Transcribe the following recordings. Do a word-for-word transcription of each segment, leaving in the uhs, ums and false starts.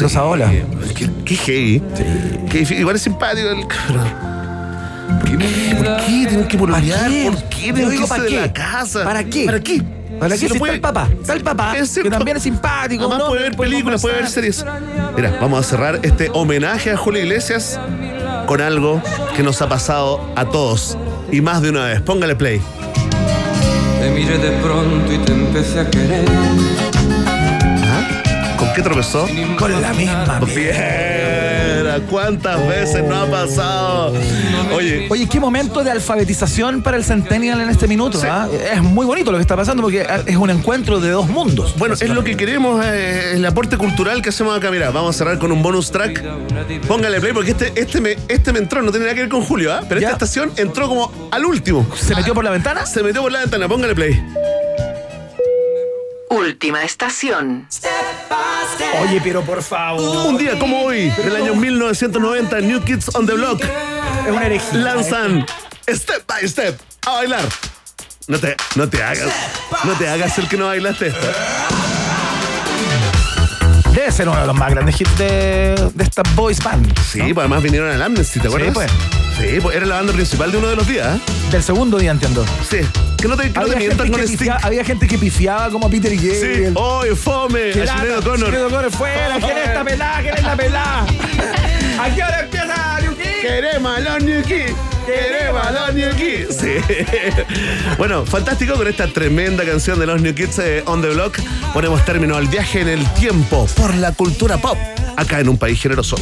Sí. Los Aola. Qué, qué heavy. Sí. Qué, igual es simpático el cabrón. ¿Por qué? ¿Por qué tienen que pololear? ¿Por qué tienen que irse de la casa? ¿Para qué? ¿Para qué? ¿Para qué? Si puede... está el papá. Está el papá, que también es simpático. Además ¿no? puede ver películas, puede ver series. Mira, vamos a cerrar este homenaje a Julio Iglesias con algo que nos ha pasado a todos. Y más de una vez. Póngale play. Te miré de pronto y te empecé a querer. ¿Ah? ¿Con qué tropezó? Con la misma. Fiera, ¿cuántas veces no ha pasado? Oye, Oye, qué momento de alfabetización para el Centennial en este minuto. Sí. ¿eh? Es muy bonito lo que está pasando porque es un encuentro de dos mundos. bueno, es lo que queremos, eh, el aporte cultural que hacemos acá. Mira, vamos a cerrar con un bonus track. Póngale play porque este, este, me, este me entró, no tiene nada que ver con Julio, ¿ah? ¿eh? Pero Ya. esta estación entró como al último. ¿Se metió por la ventana? Se metió por la ventana, póngale play. Última estación. Oye, pero por favor. Un día como hoy, del año mil novecientos noventa, New Kids on the Block Es una herejía. lanzan Step by Step a bailar. No te, no te hagas, no te hagas el que no bailaste esto. Debe ser uno de los más grandes hits de, de esta boys band. Sí, ¿no? pues además vinieron al Amnesty, ¿te acuerdas? Sí, pues. Sí, pues era la banda principal de uno de los días, ¿eh? Del segundo día, entiendo. Sí. Que no te, que no te Había mientas gente, con que Stick. pifia, había gente que pifiaba como Peter y Sí. Gabriel. ¡Oye, fome! A Sinead O'Connor. Sinead O'Connor fuera. ¿Quién es esta pelada? ¿Quién es la pelada? ¿A qué hora empieza New Kids? Queremos a los New Kids. Queremos a los New Kids. Sí. Bueno, fantástico con esta tremenda canción de los New Kids eh, on the Block. Ponemos término al viaje en el tiempo por la cultura pop. Acá en un país generoso.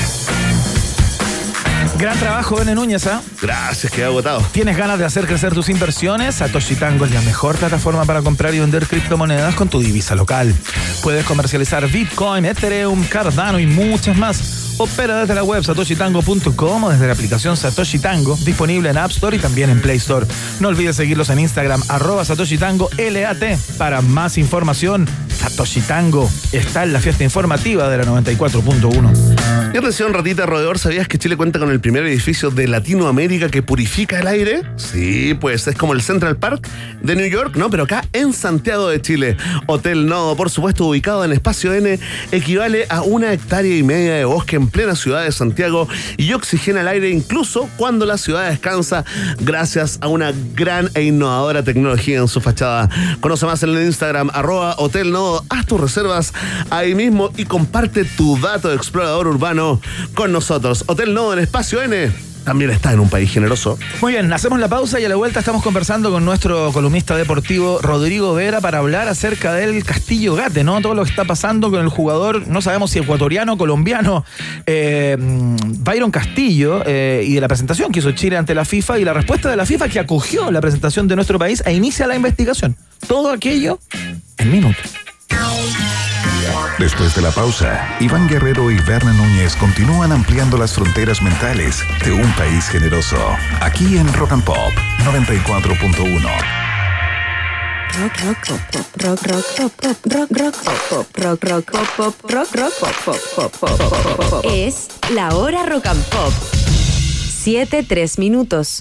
Gran trabajo, Bene Núñez, ¿ah? ¿eh? Gracias, quedé agotado. ¿Tienes ganas de hacer crecer tus inversiones? Satoshi Tango es la mejor plataforma para comprar y vender criptomonedas con tu divisa local. Puedes comercializar Bitcoin, Ethereum, Cardano y muchas más. Opera desde la web satoshi tango punto com o desde la aplicación Satoshi Tango, disponible en App Store y también en Play Store. No olvides seguirlos en Instagram, arroba Satoshi Tango L A T. Para más información, Satoshi Tango está en la fiesta informativa de la noventa y cuatro punto uno. Y atención, ratita roedor, ¿sabías que Chile cuenta con el primer edificio de Latinoamérica que purifica el aire? Sí, pues es como el Central Park de New York, ¿no? Pero acá en Santiago de Chile. Hotel Nodo, por supuesto, ubicado en Espacio N, equivale a una hectárea y media de bosque en plena ciudad de Santiago y oxigena el aire incluso cuando la ciudad descansa gracias a una gran e innovadora tecnología en su fachada. Conoce más en el Instagram, arroba Hotel Nodo. Haz tus reservas ahí mismo y comparte tu dato de explorador urbano con nosotros. Hotel Nodo en Espacio N también está en un país generoso. Muy bien, hacemos la pausa y a la vuelta estamos conversando con nuestro columnista deportivo Rodrigo Vera para hablar acerca del Castillo Gate, ¿no? Todo lo que está pasando con el jugador, no sabemos si ecuatoriano, colombiano, eh, Byron Castillo, eh, y de la presentación que hizo Chile ante la FIFA y la respuesta de la FIFA que acogió la presentación de nuestro país e inicia la investigación. Todo aquello en minutos. Después de la pausa, Iván Guerrero y Berna Núñez continúan ampliando las fronteras mentales de un país generoso. Aquí en Rock and Pop noventa y cuatro punto uno. Rock, rock, pop, pop, rock, rock, pop, pop, rock, rock, pop, pop, rock, rock, pop, pop, rock, rock, pop, pop, pop, pop, pop, pop. Es la hora Rock and Pop. Siete, tres minutos.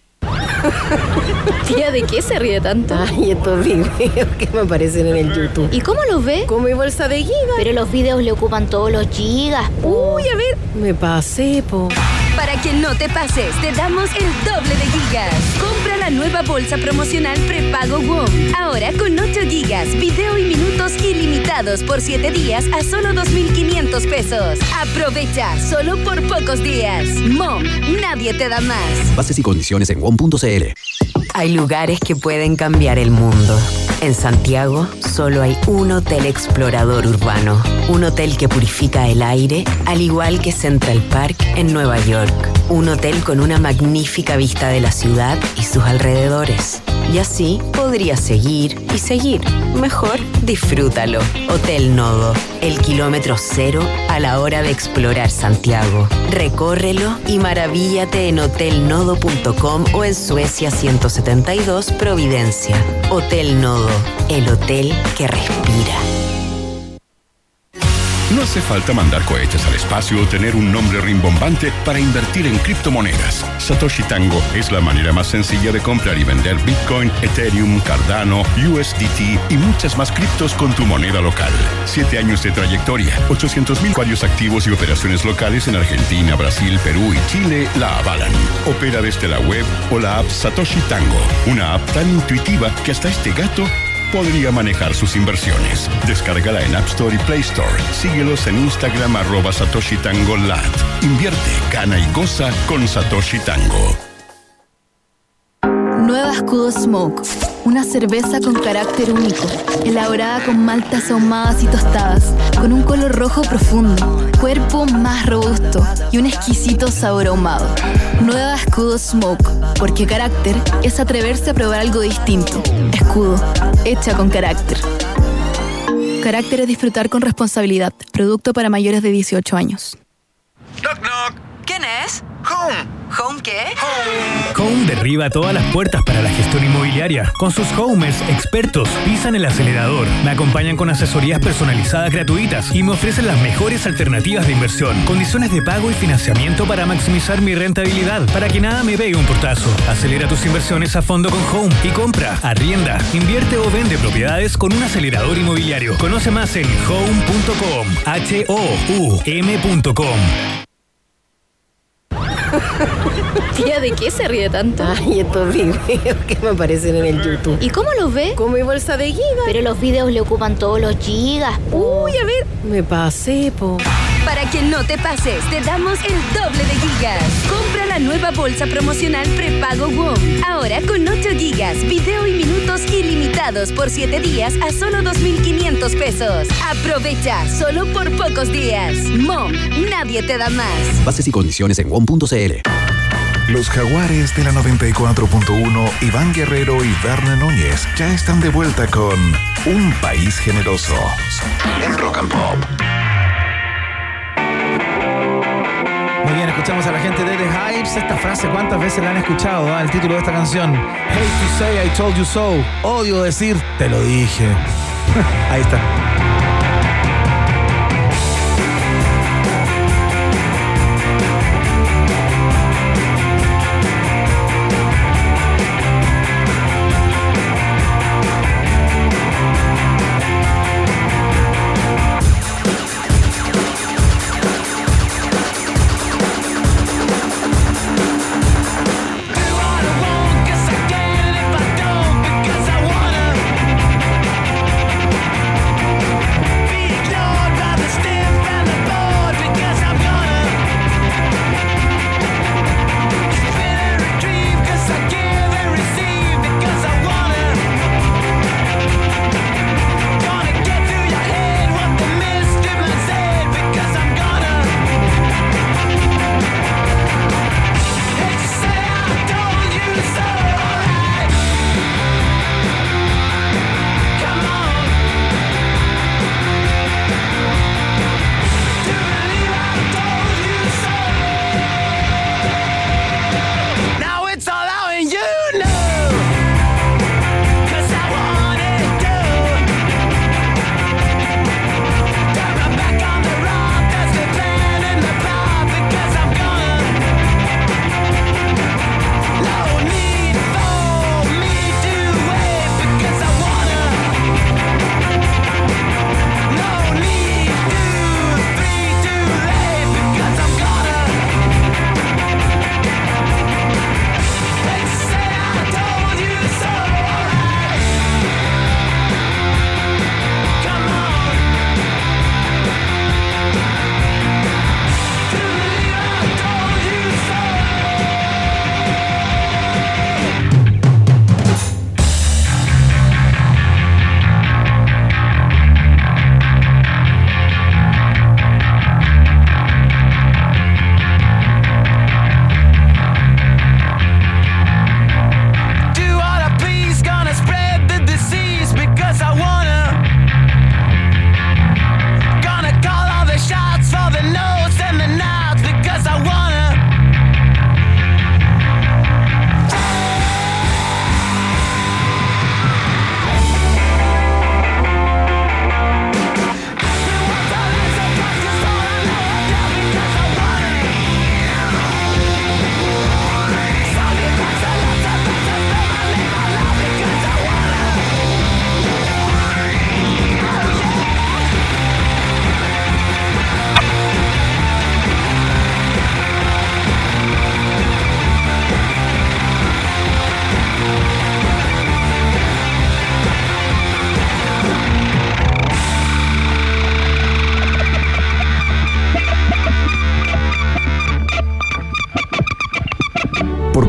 Tía, ¿de qué se ríe tanto? Ay, estos videos que me aparecen en el YouTube. ¿Y cómo los ve? Con mi bolsa de gigas. Pero los videos le ocupan todos los gigas, po. Uy, a ver, me pasé, po. Para que no te pases, te damos el doble de gigas. Compra la nueva bolsa promocional prepago WOM. Ahora con ocho gigas, video y minutos ilimitados por siete días a solo dos mil quinientos pesos. Aprovecha, solo por pocos días. MOM, nadie te da más. Bases y condiciones en wom punto c l. Hay lugares que pueden cambiar el mundo. En Santiago solo hay un hotel explorador urbano. Un hotel que purifica el aire, al igual que Central Park en Nueva York. Un hotel con una magnífica vista de la ciudad y sus alrededores. Y así podrías seguir y seguir. Mejor, disfrútalo. Hotel Nodo, el kilómetro cero a la hora de explorar Santiago. Recórrelo y maravíllate en hotel nodo punto com o en Suecia ciento setenta y dos Providencia. Hotel Nodo, el hotel que respira. No hace falta mandar cohetes al espacio o tener un nombre rimbombante para invertir en criptomonedas. Satoshi Tango es la manera más sencilla de comprar y vender Bitcoin, Ethereum, Cardano, U S D T y muchas más criptos con tu moneda local. Siete años de trayectoria, ochocientos mil usuarios activos y operaciones locales en Argentina, Brasil, Perú y Chile la avalan. Opera desde la web o la app Satoshi Tango, una app tan intuitiva que hasta este gato podría manejar sus inversiones. Descárgala en App Store y Play Store. Síguelos en Instagram arroba Satoshi Tango Lat. Invierte, gana y goza con Satoshi Tango. Nueva Escudo Smoke, una cerveza con carácter único, elaborada con maltas ahumadas y tostadas, con un color rojo profundo, cuerpo más robusto y un exquisito sabor ahumado. Nueva Escudo Smoke, porque carácter es atreverse a probar algo distinto. Escudo, hecha con carácter. Carácter es disfrutar con responsabilidad. Producto para mayores de dieciocho años. Knock knock. ¿Quién es? Home. ¿Home qué? Home. Home derriba todas las puertas para la gestión inmobiliaria. Con sus Homers expertos, pisan el acelerador, me acompañan con asesorías personalizadas gratuitas y me ofrecen las mejores alternativas de inversión, condiciones de pago y financiamiento para maximizar mi rentabilidad, para que nada me pegue un portazo. Acelera tus inversiones a fondo con Home y compra, arrienda, invierte o vende propiedades con un acelerador inmobiliario. Conoce más en home punto com, H O U M punto com. Tía, ¿de qué se ríe tanto? Ay, estos videos que me aparecen en el YouTube. ¿Y cómo los ve? Con mi bolsa de gigas. Pero los videos le ocupan todos los gigas. Uy, a ver. Me pasé, po. Para que no te pases, te damos el doble de gigas. Compra la nueva bolsa promocional prepago WOM. Ahora con ocho gigas, video y minutos ilimitados por siete días a solo dos mil quinientos pesos. Aprovecha, solo por pocos días. Mom, nadie te da más. Bases y condiciones en W O M punto C L. Los Jaguares de la noventa y cuatro punto uno, Iván Guerrero y Verne Núñez, ya están de vuelta con Un País Generoso en Rock and Pop. Muy bien, escuchamos a la gente de The Hypes. Esta frase, ¿cuántas veces la han escuchado? ¿Ah? El título de esta canción. Hate to say I told you so. Odio decir, te lo dije. Ahí está.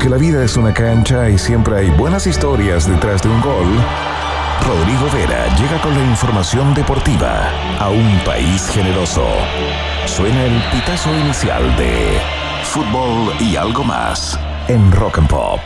Porque la vida es una cancha y siempre hay buenas historias detrás de un gol. Rodrigo Vera llega con la información deportiva a un país generoso. Suena el pitazo inicial de Fútbol y algo más en Rock and Pop.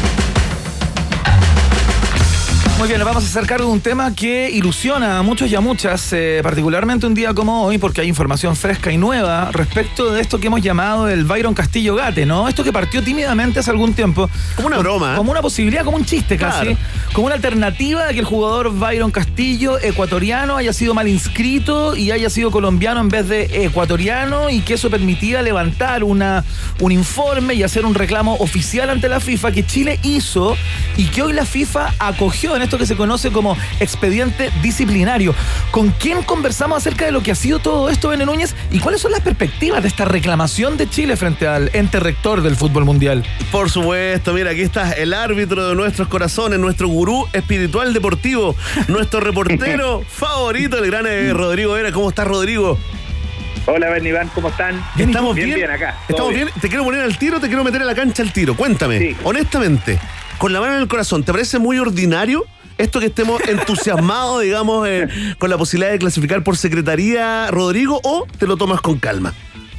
Muy bien, nos vamos a acercar de un tema que ilusiona a muchos y a muchas, eh, particularmente un día como hoy, porque hay información fresca y nueva respecto de esto que hemos llamado el Byron Castillo Gate, ¿no? Esto que partió tímidamente hace algún tiempo. Como una broma. Como una posibilidad, como un chiste casi. Claro. Como una alternativa de que el jugador Byron Castillo, ecuatoriano, haya sido mal inscrito y haya sido colombiano en vez de ecuatoriano, y que eso permitía levantar una, un informe y hacer un reclamo oficial ante la FIFA que Chile hizo y que hoy la FIFA acogió en esto que se conoce como expediente disciplinario. ¿Con quién conversamos acerca de lo que ha sido todo esto, Bene Núñez? ¿Y cuáles son las perspectivas de esta reclamación de Chile frente al ente rector del fútbol mundial? Por supuesto, mira, aquí está el árbitro de nuestros corazones, nuestro gurú espiritual deportivo, nuestro reportero favorito, el gran eh, Rodrigo Vera. ¿Cómo estás, Rodrigo? Hola, Ben Iván, ¿cómo están? ¿Estamos bien? Bien, bien acá. ¿Estamos bien? bien? Te quiero poner al tiro, te quiero meter a la cancha al tiro. Cuéntame, sí. honestamente, con la mano en el corazón, ¿te parece muy ordinario esto que estemos entusiasmados, digamos, eh, con la posibilidad de clasificar por secretaría, Rodrigo, o te lo tomas con calma?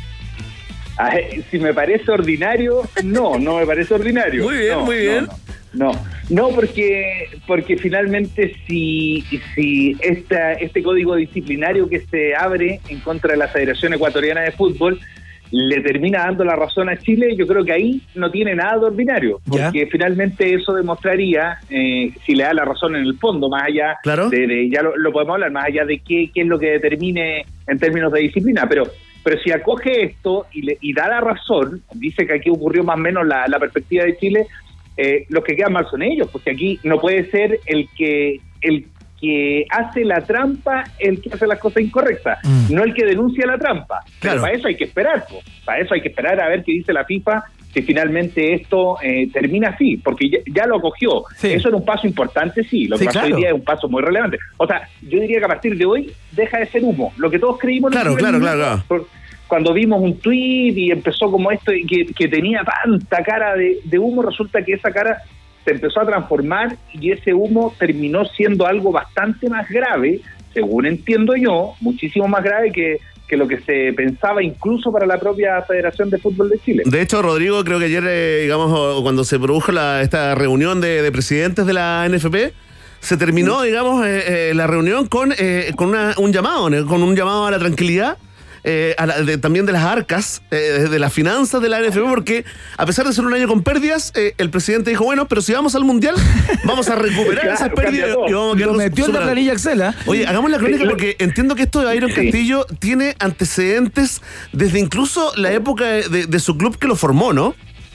Ay, si me parece ordinario, no, no me parece ordinario. Muy bien, no, muy bien. No, no, no, porque porque finalmente si, si esta, este código disciplinario que se abre en contra de la Federación Ecuatoriana de Fútbol le termina dando la razón a Chile, yo creo que ahí no tiene nada de ordinario, porque ¿Ya? finalmente eso demostraría, eh, si le da la razón en el fondo, más allá ¿Claro? de, de ya lo, lo podemos hablar, más allá de qué, qué es lo que determine en términos de disciplina, pero pero si acoge esto y, le, y da la razón, dice que aquí ocurrió más o menos la, la perspectiva de Chile, eh, los que quedan mal son ellos, porque aquí no puede ser el que el que hace la trampa el que hace las cosas incorrectas, mm. no el que denuncia la trampa. Claro. Pero para eso hay que esperar, po. para eso hay que esperar a ver qué dice la FIFA, si finalmente esto eh, termina así, porque ya, ya lo acogió. Sí. Eso era un paso importante, sí, lo que sí, pasó claro. hoy día es un paso muy relevante. O sea, yo diría que a partir de hoy deja de ser humo, lo que todos creímos. Claro, claro, claro, claro. Por, cuando vimos un tuit y empezó como esto, que, que tenía tanta cara de, de humo, resulta que esa cara se empezó a transformar y ese humo terminó siendo algo bastante más grave, según entiendo yo, muchísimo más grave que, que lo que se pensaba incluso para la propia Federación de Fútbol de Chile. De hecho, Rodrigo, creo que ayer, eh, digamos, cuando se produjo la, esta reunión de, de presidentes de la N F P, se terminó, digamos, eh, eh, la reunión con, eh, con una, un llamado, con un llamado a la tranquilidad. Eh, a la, de, también de las arcas, eh, de las finanzas de la N F P, porque a pesar de ser un año con pérdidas, eh, el presidente dijo, bueno, pero si vamos al Mundial, vamos a recuperar claro, esas pérdidas y vamos a lo metió en la planilla Excel, ¿eh? Oye, hagamos la crónica porque entiendo que esto de Byron sí. Castillo tiene antecedentes desde incluso la época de, de su club que lo formó, ¿no?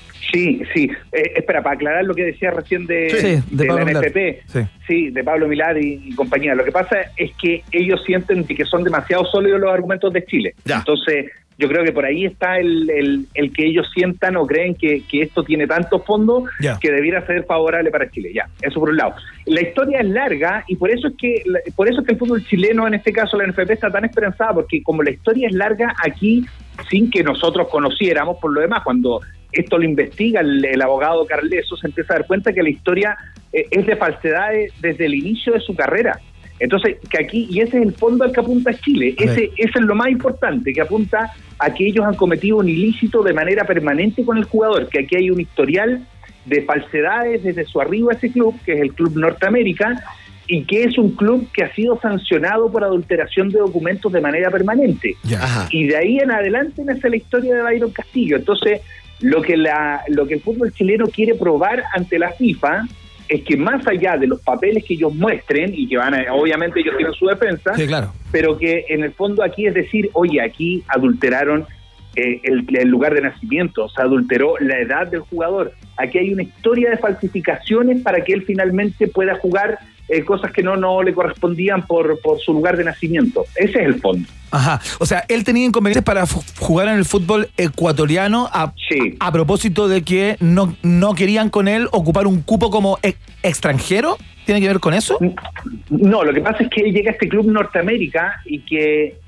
Sí, sí. Eh, espera, para aclarar lo que decía recién de, sí, de, de la N F P, sí. sí, de Pablo Milad y, y compañía. Lo que pasa es que ellos sienten que son demasiado sólidos los argumentos de Chile. Ya. Entonces, yo creo que por ahí está el, el, el que ellos sientan o creen que, que esto tiene tantos fondos ya. que debiera ser favorable para Chile. Ya, eso por un lado. La historia es larga y por eso es que por eso es que el fútbol chileno, en este caso la N F P, está tan esperanzada, porque como la historia es larga, aquí, sin que nosotros conociéramos, por lo demás, cuando esto lo investiga el, el abogado Carleso, se empieza a dar cuenta que la historia eh, es de falsedades desde el inicio de su carrera. Entonces, que aquí, y ese es el fondo al que apunta Chile, ese, ese es lo más importante, que apunta a que ellos han cometido un ilícito de manera permanente con el jugador, que aquí hay un historial de falsedades desde su arribo a ese club, que es el Club Norteamérica, y que es un club que ha sido sancionado por adulteración de documentos de manera permanente. Ya. Y de ahí en adelante nace la historia de Byron Castillo. Entonces, lo que la lo que el fútbol chileno quiere probar ante la FIFA es que más allá de los papeles que ellos muestren, y que van a, obviamente ellos tienen su defensa, sí, claro. pero que en el fondo aquí es decir, oye, aquí adulteraron eh, el, el lugar de nacimiento, se adulteró la edad del jugador, aquí hay una historia de falsificaciones para que él finalmente pueda jugar eh, cosas que no, no le correspondían por, por su lugar de nacimiento. Ese es el fondo. Ajá, o sea, él tenía inconvenientes para f- jugar en el fútbol ecuatoriano a, sí. a, a propósito de que no, no querían con él ocupar un cupo como e- extranjero. ¿Tiene que ver con eso? No, lo que pasa es que él llega a este club Norteamérica y que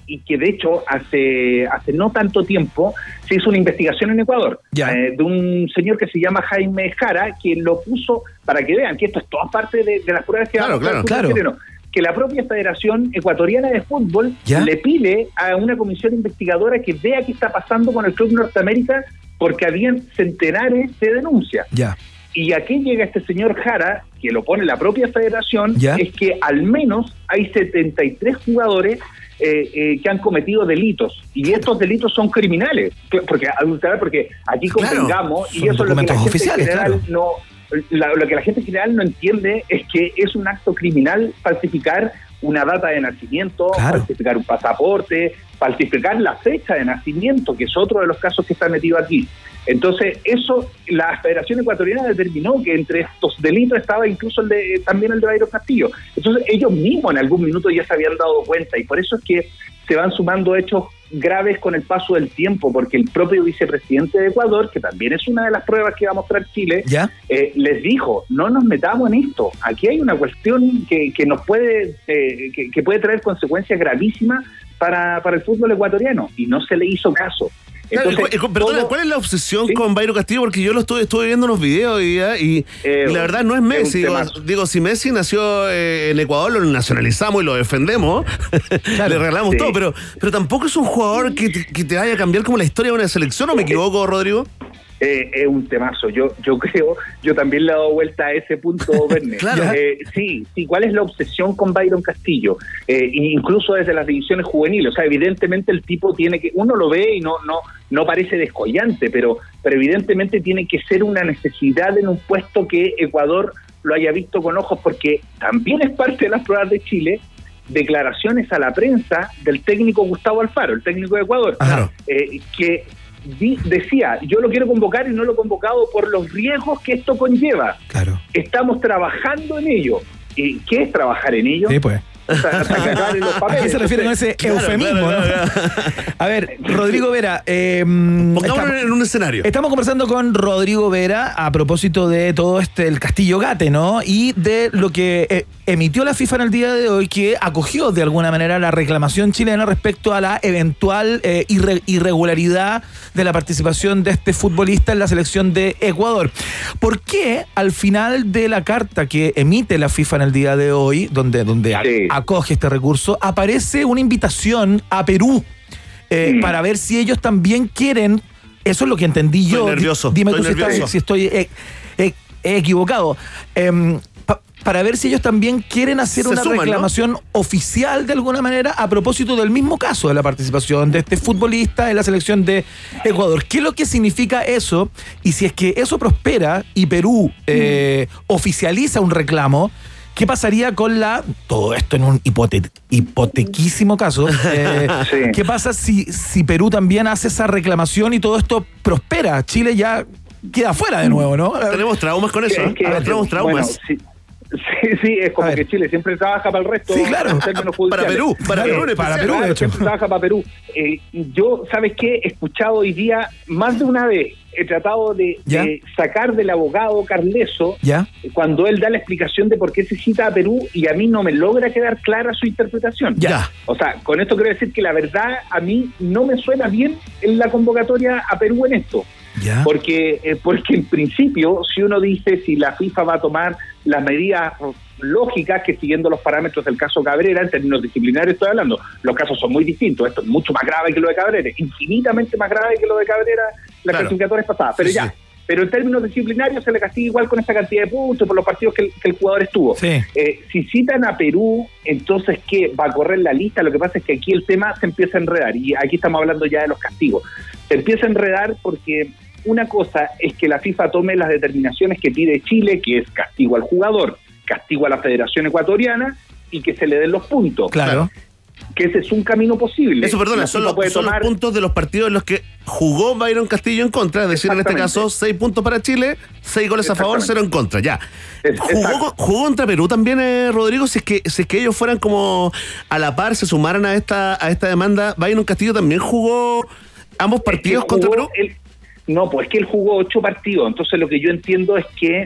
y que de hecho hace hace no tanto tiempo se hizo una investigación en Ecuador eh, de un señor que se llama Jaime Jara, que lo puso, para que vean que esto es toda parte de, de las pruebas que claro, claro, claro. Chileno, que la propia Federación Ecuatoriana de Fútbol ¿Ya? le pide a una comisión investigadora que vea qué está pasando con el Club Norteamérica, porque habían centenares de denuncias. Ya. Y aquí llega este señor Jara, que lo pone la propia federación, ¿Ya? es que al menos hay setenta y tres jugadores eh, eh, que han cometido delitos. Y estos delitos son criminales. Porque, porque aquí convengamos, claro, y eso es lo que la gente oficiales, general claro. no... La, lo que la gente en general no entiende es que es un acto criminal falsificar una data de nacimiento, claro. falsificar un pasaporte, falsificar la fecha de nacimiento, que es otro de los casos que está metido aquí. Entonces, eso, la Federación Ecuatoriana determinó que entre estos delitos estaba incluso el de, también el de Byron Castillo. Entonces, ellos mismos en algún minuto ya se habían dado cuenta, y por eso es que se van sumando hechos graves con el paso del tiempo, porque el propio vicepresidente de Ecuador, que también es una de las pruebas que va a mostrar Chile, ¿Ya? Eh, les dijo, no nos metamos en esto, aquí hay una cuestión que, que nos puede eh, que, que puede traer consecuencias gravísimas para, para el fútbol ecuatoriano, y no se le hizo caso. Entonces, claro, perdona, todo... ¿cuál es la obsesión ¿Sí? con Byron Castillo? Porque yo lo estuve, estuve viendo unos videos y, y, eh, y la verdad no es Messi. Es digo, digo, si Messi nació eh, en Ecuador, lo nacionalizamos y lo defendemos, claro, le regalamos sí. todo, pero, pero tampoco es un jugador que te, que te vaya a cambiar como la historia de una selección, ¿o me equivoco, Rodrigo? Eh, es un temazo. Yo yo creo, yo también le he dado vuelta a ese punto, Verne. Claro. Eh, sí, sí. ¿Cuál es la obsesión con Byron Castillo? Eh, incluso desde las divisiones juveniles. O sea, evidentemente el tipo tiene que, uno lo ve y no no no parece descollante, pero pero evidentemente tiene que ser una necesidad en un puesto que Ecuador lo haya visto con ojos, porque también es parte de las pruebas de Chile. Declaraciones a la prensa del técnico Gustavo Alfaro, el técnico de Ecuador, eh, que Di, decía, yo lo quiero convocar y no lo he convocado por los riesgos que esto conlleva. Claro. Estamos trabajando en ello. ¿Y qué es trabajar en ello? Sí, pues. O sea, hasta cagar en los papeles. ¿A qué se refiere con ese claro, eufemismo? Claro, claro, claro. ¿No? A ver, Rodrigo Vera. Eh, Pongámonos en un escenario. Estamos conversando con Rodrigo Vera a propósito de todo este, el Castillo Gate, ¿no? Y de lo que eh, emitió la FIFA en el día de hoy, que acogió de alguna manera la reclamación chilena respecto a la eventual eh, irre, irregularidad de la participación de este futbolista en la selección de Ecuador. ¿Por qué al final de la carta que emite la FIFA en el día de hoy, donde, donde sí. acoge este recurso, aparece una invitación a Perú eh, mm. para ver si ellos también quieren? Eso es lo que entendí yo. Estoy nervioso. Dime estoy tú si, nervioso. Está, si estoy eh, eh, equivocado. Eh, pa, para ver si ellos también quieren hacer Se una suman, reclamación ¿no? oficial de alguna manera a propósito del mismo caso de la participación de este futbolista en la selección de Ecuador. ¿Qué es lo que significa eso? Y si es que eso prospera y Perú eh, mm. oficializa un reclamo, ¿qué pasaría con la... Todo esto en un hipote, hipotequísimo caso. Eh, sí. ¿Qué pasa si, si Perú también hace esa reclamación y todo esto prospera? Chile ya queda fuera de nuevo, ¿no? Tenemos traumas con eso. Es que, ¿eh? Tenemos traumas. Bueno, sí. Sí, sí, es como que Chile siempre trabaja para el resto. Sí, claro. Para Perú, para eh, Perú, para Perú, de hecho. Siempre trabaja para Perú. Eh, yo, ¿sabes qué? He escuchado hoy día más de una vez. He tratado de, de sacar del abogado Carleso ¿Ya? cuando él da la explicación de por qué se cita a Perú, y a mí no me logra quedar clara su interpretación. Ya. O sea, con esto quiero decir que la verdad a mí no me suena bien en la convocatoria a Perú en esto. ¿Ya? Porque, eh, porque en principio, si uno dice si la FIFA va a tomar las medidas lógicas, que siguiendo los parámetros del caso Cabrera, en términos disciplinarios estoy hablando, los casos son muy distintos, esto es mucho más grave que lo de Cabrera, infinitamente más grave que lo de Cabrera, las claro. clasificatorias pasadas, pero sí, ya, sí. pero en términos disciplinarios se le castiga igual con esta cantidad de puntos por los partidos que el, que el jugador estuvo. Sí. Eh, si citan a Perú, entonces ¿qué? Va a correr la lista. Lo que pasa es que aquí el tema se empieza a enredar, y aquí estamos hablando ya de los castigos. Se empieza a enredar porque una cosa es que la FIFA tome las determinaciones que pide Chile, que es castigo al jugador, castigo a la Federación Ecuatoriana, y que se le den los puntos. Claro. Que ese es un camino posible. Eso, perdona, son, los, son tomar... los puntos de los partidos en los que jugó Byron Castillo en contra, es decir, en este caso, seis puntos para Chile, seis goles a favor, cero en contra, ya. Es, ¿Jugó, ¿Jugó contra Perú también, eh, Rodrigo? Si es que si es que ellos fueran como a la par, se sumaran a esta a esta demanda, ¿Byron Castillo también jugó ambos partidos es contra Perú? El... No, pues es que él jugó ocho partidos, entonces lo que yo entiendo es que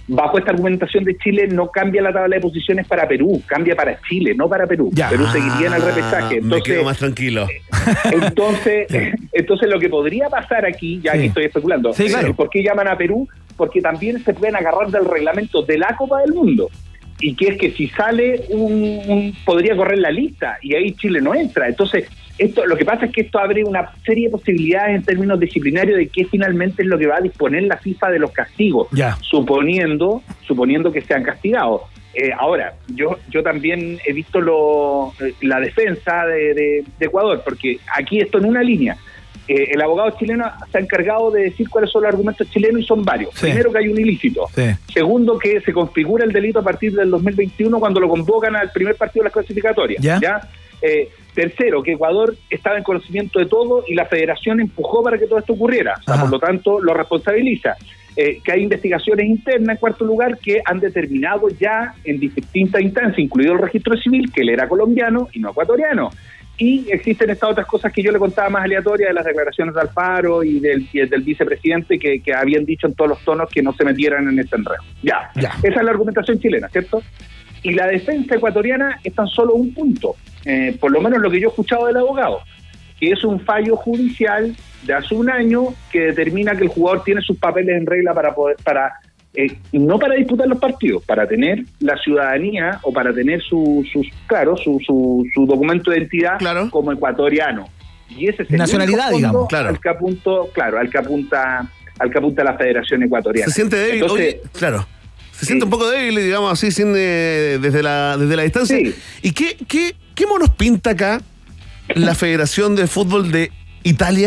bajo esta argumentación de Chile no cambia la tabla de posiciones para Perú, cambia para Chile, no para Perú. Ya. Perú seguiría en el repechaje. Me quedo más tranquilo. Entonces, entonces lo que podría pasar aquí, ya Sí. aquí estoy especulando, Sí, claro. ¿por qué llaman a Perú? Porque también se pueden agarrar del reglamento de la Copa del Mundo. Y que es que si sale un, un podría correr la lista y ahí Chile no entra. Entonces, esto lo que pasa es que esto abre una serie de posibilidades en términos disciplinarios de qué finalmente es lo que va a disponer la FIFA de los castigos, Ya. suponiendo suponiendo que sean castigados. Eh, ahora, yo yo también he visto lo, la defensa de, de, de Ecuador, porque aquí esto en una línea. Eh, el abogado chileno se ha encargado de decir cuáles son los argumentos chilenos y son varios. Sí. Primero, que hay un ilícito. Sí. Segundo, que se configura el delito a partir del dos mil veintiuno cuando lo convocan al primer partido de las clasificatorias. ¿Ya? Eh, tercero, que Ecuador estaba en conocimiento de todo y la federación empujó para que todo esto ocurriera. O sea, por lo tanto, lo responsabiliza. Eh, que hay investigaciones internas, en cuarto lugar, que han determinado ya en distintas instancias, incluido el registro civil, que él era colombiano y no ecuatoriano. Y existen estas otras cosas que yo le contaba más aleatorias de las declaraciones de Alfaro y del, y del vicepresidente que, que habían dicho en todos los tonos que no se metieran en ese enredo. Ya. Ya. Esa es la argumentación chilena, ¿cierto? Y la defensa ecuatoriana es tan solo un punto, eh, por lo menos lo que yo he escuchado del abogado, que es un fallo judicial de hace un año que determina que el jugador tiene sus papeles en regla para poder, para eh, no para disputar los partidos, para tener la ciudadanía o para tener su, sus, claro, su, su, su documento de identidad Claro. como ecuatoriano. Y ese es el Nacionalidad, único fondo digamos, claro. al que apunta, claro, al que apunta, al que apunta la Federación Ecuatoriana. Se siente débil, Entonces, oye, claro. Se siente un poco débil, digamos así, sin, eh, desde la desde la distancia. Sí. ¿Y qué, qué, qué monos pinta acá la Federación de Fútbol de Italia?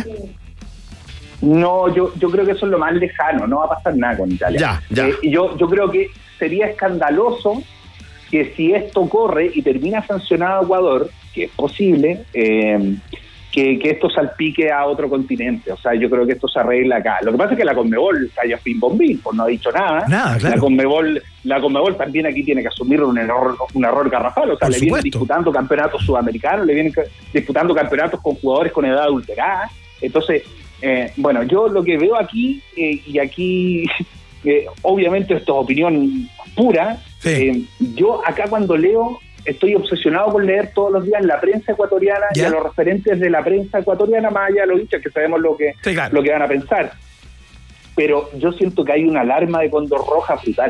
No, yo yo creo que eso es lo más lejano, no va a pasar nada con Italia. Ya, ya. Eh, y yo, yo creo que sería escandaloso que si esto corre y termina sancionado a Ecuador, que es posible, eh, que, que esto salpique a otro continente. O sea, yo creo que esto se arregla acá. Lo que pasa es que la Conmebol calla pim bom bim, pues no ha dicho nada. Nada, claro. La Conmebol, la Conmebol también aquí tiene que asumir un error, un error garrafal. O sea, Por le vienen supuesto. disputando campeonatos sudamericanos, le vienen ca- disputando campeonatos con jugadores con edad adulterada. Entonces, eh, bueno, yo lo que veo aquí, eh, y aquí, eh, obviamente esto es opinión pura, Sí. eh, yo acá cuando leo, estoy obsesionado con leer todos los días la prensa ecuatoriana ¿Ya? y a los referentes de la prensa ecuatoriana, más allá de los hinchas que sabemos lo que, Sí, claro. lo que van a pensar. Pero yo siento que hay una alarma de cóndor roja brutal.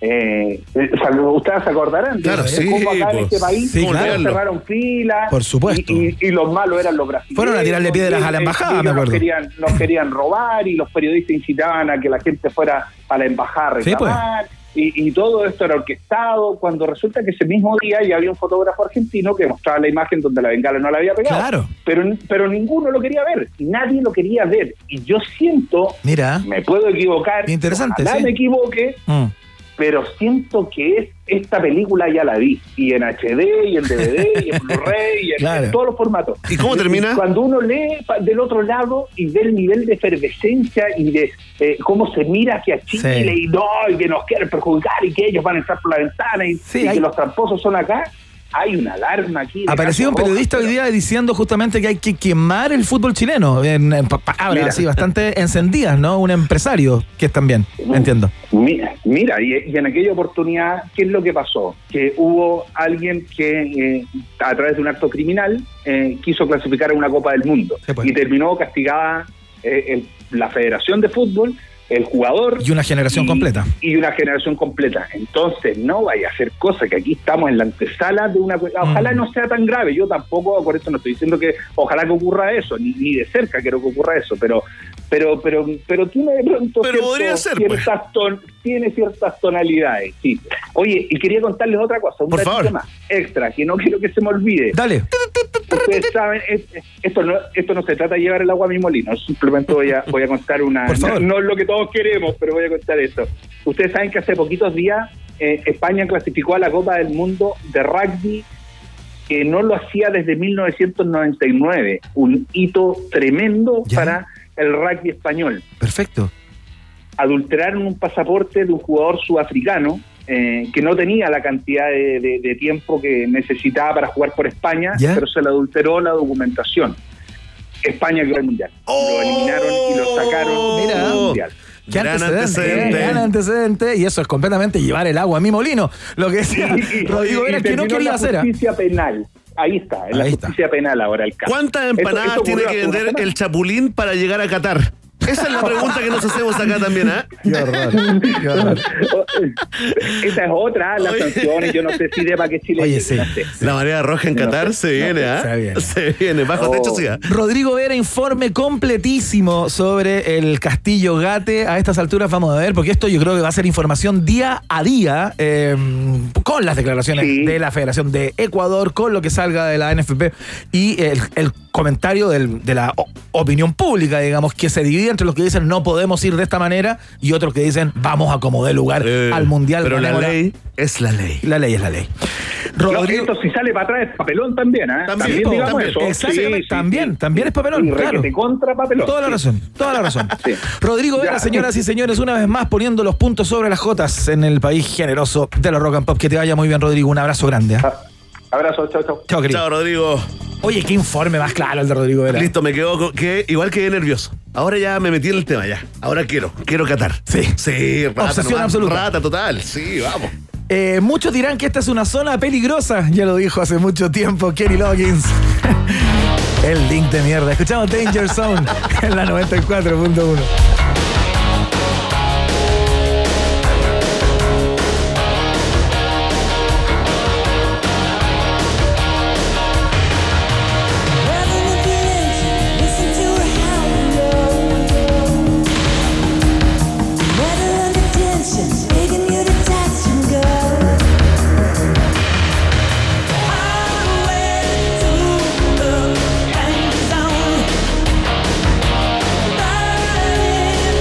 Eh, eh, o sea, ustedes se acordarán de, Claro, de sí, cómo acá en pues, este país sí, todos claro. cerraron filas. Por supuesto. Y, y- y los malos eran los brasileños. Fueron a tirarle piedras a la embajada, y ellos me acuerdo. Nos querían, nos querían robar y los periodistas incitaban a que la gente fuera a la embajada a Sí, pues. reclamar. Y, y todo esto era orquestado, cuando resulta que ese mismo día ya había un fotógrafo argentino que mostraba la imagen donde la bengala no la había pegado. Claro. Pero, pero ninguno lo quería ver, nadie lo quería ver. Y yo siento, Mira. me puedo equivocar, Interesante, ojalá sí. me equivoque, Mm. pero siento que es esta película ya la vi, y en H D, y en D V D, y en Blu-ray, y en, Claro. en todos los formatos. ¿Y cómo termina? Cuando uno lee pa- del otro lado y ve el nivel de efervescencia y de eh, cómo se mira hacia Chile, Sí. y no, y que nos quieren perjudicar, y que ellos van a entrar por la ventana, y, Sí, y hay- que los tramposos son acá, hay una alarma aquí. de Apareció un caso rojo, periodista hoy pero- día diciendo justamente que hay que quemar el fútbol chileno. En, en pa- palabras Mira. así bastante encendidas, ¿no? Un empresario que es también, entiendo. Mira, mira y, y en aquella oportunidad, ¿qué es lo que pasó? Que hubo alguien que, eh, a través de un acto criminal, eh, quiso clasificar a una Copa del Mundo. Sí, pues. Y terminó castigada eh, el- la Federación de Fútbol, el jugador... Y una generación y- completa. Y una generación completa. Entonces, no vaya a hacer cosa que aquí estamos en la antesala de una... Ojalá Mm. no sea tan grave. Yo tampoco, por eso no estoy diciendo que ojalá que ocurra eso, ni, ni de cerca quiero que ocurra eso, pero pero pero pero tiene de pronto Pero cierto- podría ser, pues. ciertas ton- tiene ciertas tonalidades, sí. Oye, y quería contarles otra cosa, un Por datito favor. más extra, que no quiero que se me olvide. Dale. Ustedes saben, es- esto no esto no se trata de llevar el agua a mi molino, simplemente voy a voy a contar una... Por favor. No, no es lo que todos queremos, pero voy a contar esto. Ustedes saben que hace poquitos días eh, España clasificó a la Copa del Mundo de rugby, que no lo hacía desde mil novecientos noventa y nueve, un hito tremendo Ya. para el rugby español. Perfecto. Adulteraron un pasaporte de un jugador sudafricano eh, que no tenía la cantidad de, de- de tiempo que necesitaba para jugar por España, ¿Ya? pero se le adulteró la documentación. España quedó el mundial. Lo eliminaron y lo sacaron Mira. del mundial. ¿Qué gran antecedente? Gran antecedente, y eso es completamente llevar el agua a mi molino. Lo que decía y, y, Rodrigo Vera es que no quería hacer. La justicia penal. Ahí está, en la Ahí justicia está. penal ahora el caso. ¿Cuántas empanadas eso, eso tiene que vender el Chapulín para llegar a Qatar? Esa es la pregunta que nos hacemos acá también, ¿eh? Qué horror, qué horror. Esa es otra, las sanciones. Yo no sé si deba que Chile. Oye, sí. No sé. La marea roja en No Qatar sé, se viene, ¿ah? Se viene. Se viene, bajo Oh. techo sí. Rodrigo Vera, informe completísimo sobre el Castillo Gate. A estas alturas vamos a ver, porque esto yo creo que va a ser información día a día, eh, con las declaraciones Sí. de la Federación de Ecuador, con lo que salga de la N F P y el, el comentario del, de la o- opinión pública, digamos, que se divide entre los que dicen no podemos ir de esta manera y otros que dicen vamos a como dé lugar Eh, al Mundial. Pero la Ganémosla. ley es la ley. La ley es la ley. No, Rodrigo, esto si sale para atrás es papelón también, ¿eh? También, po, digamos también, eso. exactamente, Sí, sí, también, sí. también es papelón, Y claro. requete contra papelón. Toda la Sí. razón, toda la razón. Sí. Rodrigo Vera, Ya. señoras y señores, una vez más poniendo los puntos sobre las jotas en el país generoso de los Rock and Pop. Que te vaya muy bien, Rodrigo. Un abrazo grande. ¿eh? Ah, Abrazo, chao, chao. Chao, querido. Chao, Rodrigo. Oye, qué informe más claro el de Rodrigo Vera. Listo, me quedo con- que igual quedé nervioso. Ahora ya me metí en el tema ya. Ahora quiero, quiero Qatar. Sí. Sí, rata, Obsesión nomás, absoluta. Rata total. Sí, vamos. Eh, muchos dirán que esta es una zona peligrosa. Ya lo dijo hace mucho tiempo Kenny Loggins. El link de mierda. Escuchamos Danger Zone en la noventa y cuatro punto uno. Zone.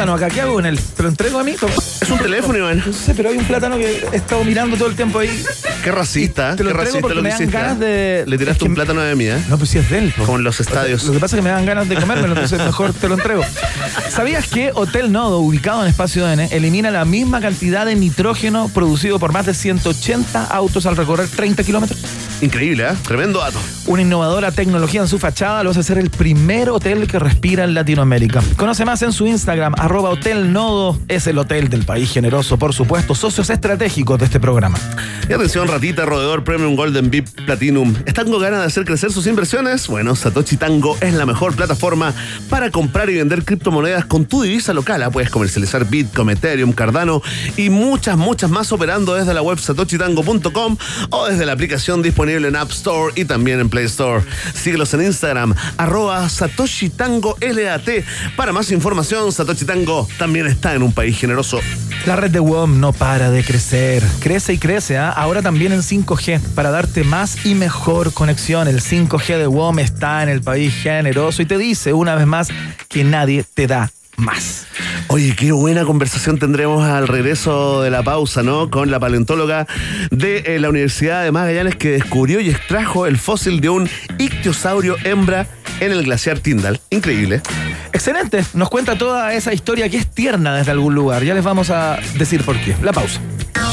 plátano acá. ¿Qué hago con él? ¿Te lo entrego a mí? Es un teléfono, Iván. No sé, pero hay un plátano que he estado mirando todo el tiempo ahí. Qué racista. Te lo qué entrego racista porque lo me que dan hiciste. ganas de... Le tiraste es que un plátano de mí, ¿eh? No, pues sí es de él. Como en los estadios. Lo que pasa es que me dan ganas de comérmelo, entonces mejor te lo entrego. ¿Sabías que Hotel Nodo, ubicado en Espacio N, elimina la misma cantidad de nitrógeno producido por más de ciento ochenta autos al recorrer treinta kilómetros? Increíble, ¿eh? Tremendo dato. Una innovadora tecnología en su fachada lo hace ser el primer hotel que respira en Latinoamérica. Conoce más en su Instagram, arroba Hotel Nodo. Es el hotel del país generoso, por supuesto, socios estratégicos de este programa. Y atención, ratita, roedor Premium Golden V I P Platinum. ¿Están con ganas de hacer crecer sus inversiones? Bueno, Satoshi Tango es la mejor plataforma para comprar y vender criptomonedas con tu divisa local. Puedes comercializar Bitcoin, Ethereum, Cardano y muchas, muchas más operando desde la web satoshi tango punto com o desde la aplicación disponible en App Store y también en Play Store. Síguelos en Instagram, arroba Satoshi Tango L A T. Para más información, Satoshi Tango también está en un país generoso. La red de W O M no para de crecer. Crece y crece, ¿eh? Ahora también en cinco G, para darte más y mejor conexión. El cinco G de W O M está en el país generoso y te dice una vez más que nadie te da más. Oye, qué buena conversación tendremos al regreso de la pausa, ¿no? Con la paleontóloga de eh, la Universidad de Magallanes que descubrió y extrajo el fósil de un ictiosaurio hembra en el glaciar Tyndall. Increíble. Excelente. Nos cuenta toda esa historia que es tierna desde algún lugar. Ya les vamos a decir por qué. La pausa.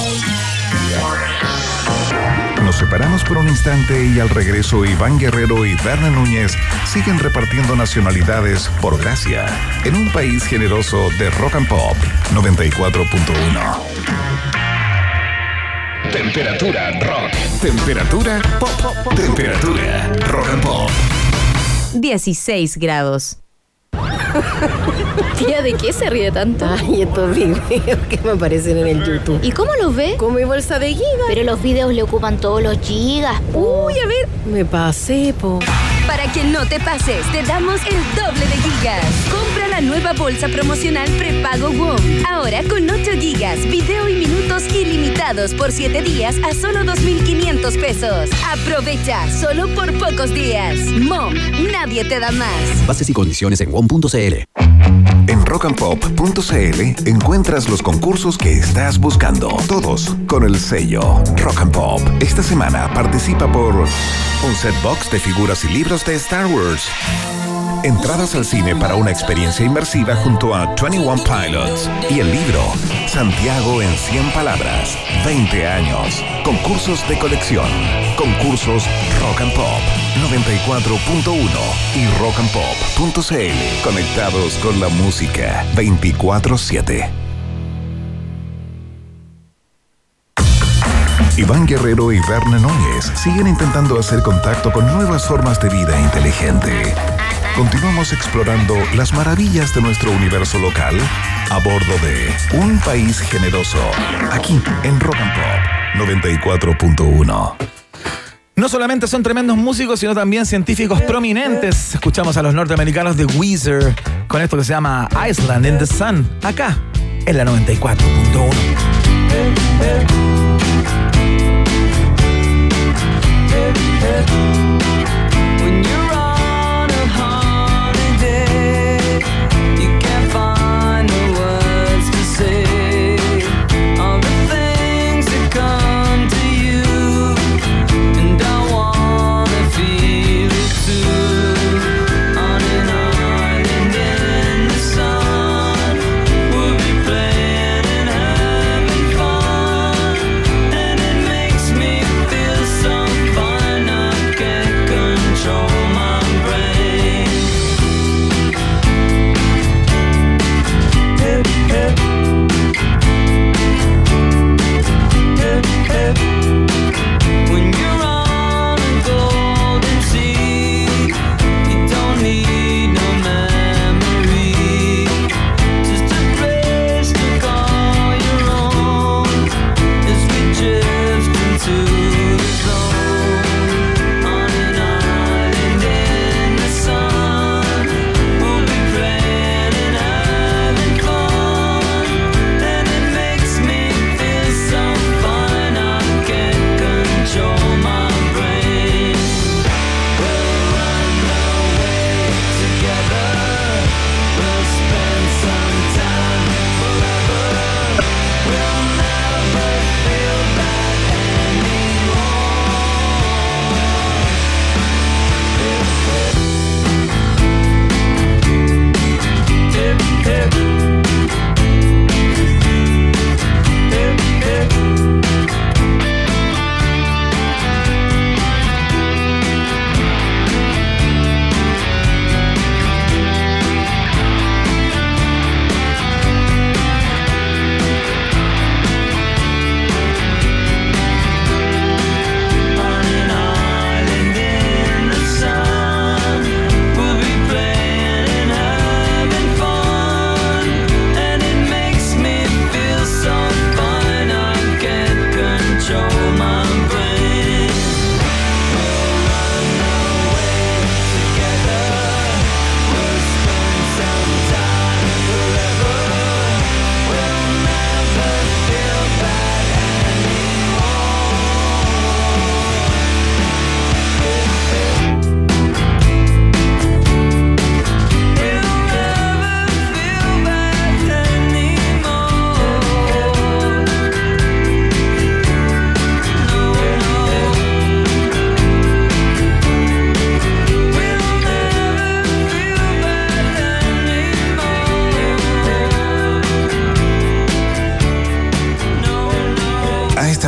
Nos separamos por un instante y al regreso Iván Guerrero y Berna Núñez siguen repartiendo nacionalidades por gracia en un país generoso de Rock and Pop noventa y cuatro punto uno. Temperatura rock. Temperatura pop. Temperatura rock and pop. dieciséis grados. Tía, ¿de qué se ríe tanto? Ay, estos videos que me aparecen en el YouTube. ¿Y cómo los ve? Con mi bolsa de gigas. Pero los videos le ocupan todos los gigas, po. Uy, a ver. Me pasé, po. Para que no te pases, te damos el doble de gigas. Compra la nueva bolsa promocional prepago W O M. Ahora con ocho gigas, video y minutos ilimitados por siete días a solo dos mil quinientos pesos. Aprovecha, solo por pocos días. M O M, nadie te da más. Bases y condiciones en W O M punto C L. En rock and pop punto c l encuentras los concursos que estás buscando. Todos con el sello Rock and Pop. Esta semana participa por un set box de figuras y libros de Star Wars. Entradas al cine para una experiencia inmersiva junto a veintiuno Pilots y el libro Santiago en cien palabras, veinte años. Concursos de colección. Concursos Rock and Pop noventa y cuatro punto uno y rock and pop punto c l. Conectados con la música veinticuatro siete. Iván Guerrero y Berna Núñez siguen intentando hacer contacto con nuevas formas de vida inteligente. Continuamos explorando las maravillas de nuestro universo local a bordo de Un País Generoso, aquí en Rock and Pop noventa y cuatro punto uno. No solamente son tremendos músicos, sino también científicos prominentes. Escuchamos a los norteamericanos de Weezer con esto que se llama Island in the Sun, acá en la noventa y cuatro punto uno. Again.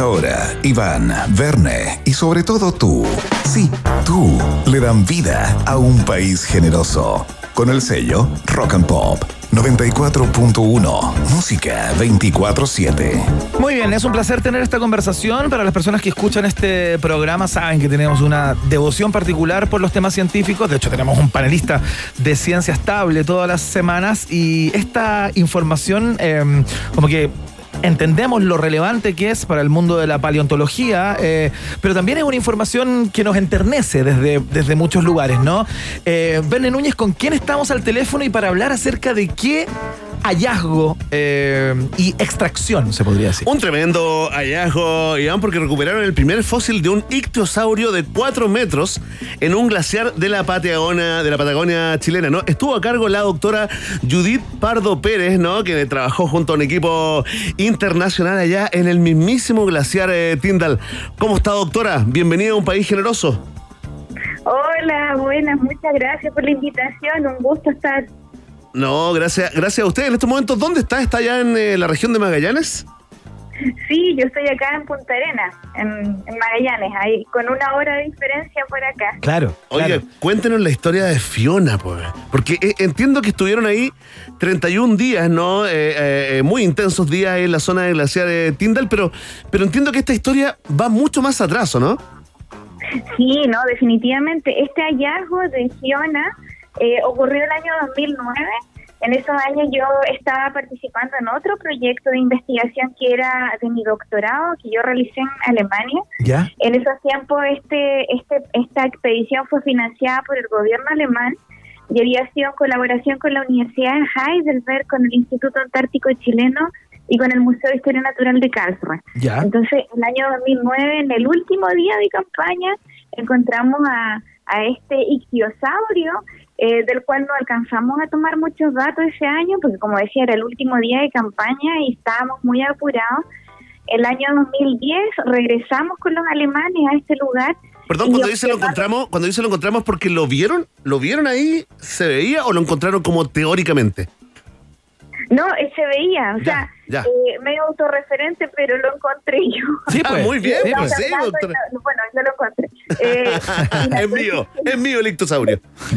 ahora, Iván, Verne y sobre todo tú, sí, tú, le dan vida a un país generoso. Con el sello Rock and Pop noventa y cuatro punto uno, música veinticuatro siete. Muy bien, es un placer tener esta conversación. Para las personas que escuchan este programa saben que tenemos una devoción particular por los temas científicos. De hecho, tenemos un panelista de ciencia estable todas las semanas y esta información eh, como que entendemos lo relevante que es para el mundo de la paleontología, eh, pero también es una información que nos enternece desde, desde muchos lugares, ¿no? Eh, Verne Núñez, ¿con quién estamos al teléfono y para hablar acerca de qué hallazgo eh, y extracción, se podría decir? Un tremendo hallazgo, Iván, porque recuperaron el primer fósil de un ictiosaurio de cuatro metros en un glaciar de la Patagonia, de la Patagonia chilena, ¿no? Estuvo a cargo la doctora Judith Pardo Pérez, ¿no? Que trabajó junto a un equipo internacional allá en el mismísimo glaciar eh, Tyndall. ¿Cómo está, doctora? Bienvenida a Un País Generoso. Hola, buenas, muchas gracias por la invitación, un gusto estar. No, gracias, gracias a usted. En estos momentos, ¿dónde está? ¿Está allá en eh, la región de Magallanes? Sí, yo estoy acá en Punta Arenas, en, en Magallanes, ahí con una hora de diferencia por acá. Claro. Oiga, claro. Cuéntenos la historia de Fiona, pues, porque eh, entiendo que estuvieron ahí treinta y un días, ¿no? Eh, eh, muy intensos días en la zona del glaciar de Tyndall, pero, pero entiendo que esta historia va mucho más atrás, ¿no? Sí, no, definitivamente. Este hallazgo de Fiona eh, ocurrió el año dos mil nueve. En esos años yo estaba participando en otro proyecto de investigación que era de mi doctorado, que yo realicé en Alemania. ¿Ya? En esos tiempos este, este, esta expedición fue financiada por el gobierno alemán y había sido en colaboración con la Universidad de Heidelberg, con el Instituto Antártico Chileno y con el Museo de Historia Natural de Karlsruhe. ¿Ya? Entonces, el año dos mil nueve, en el último día de campaña, encontramos a, a este ictiosaurio, Eh, del cual no alcanzamos a tomar muchos datos ese año, porque como decía, era el último día de campaña y estábamos muy apurados. El año dos mil diez regresamos con los alemanes a este lugar. Perdón, cuando dice lo encontramos, cuando dice lo encontramos, ¿porque lo vieron? ¿Lo vieron ahí? ¿Se veía o lo encontraron como teóricamente? No, eh, se veía, o ya, sea, ya. Eh, medio autorreferente, pero lo encontré yo. Sí, pues, ah, muy bien, sí, pues, sí, doctora. No, bueno, yo lo encontré. Eh, es mío, es mío el ictiosaurio.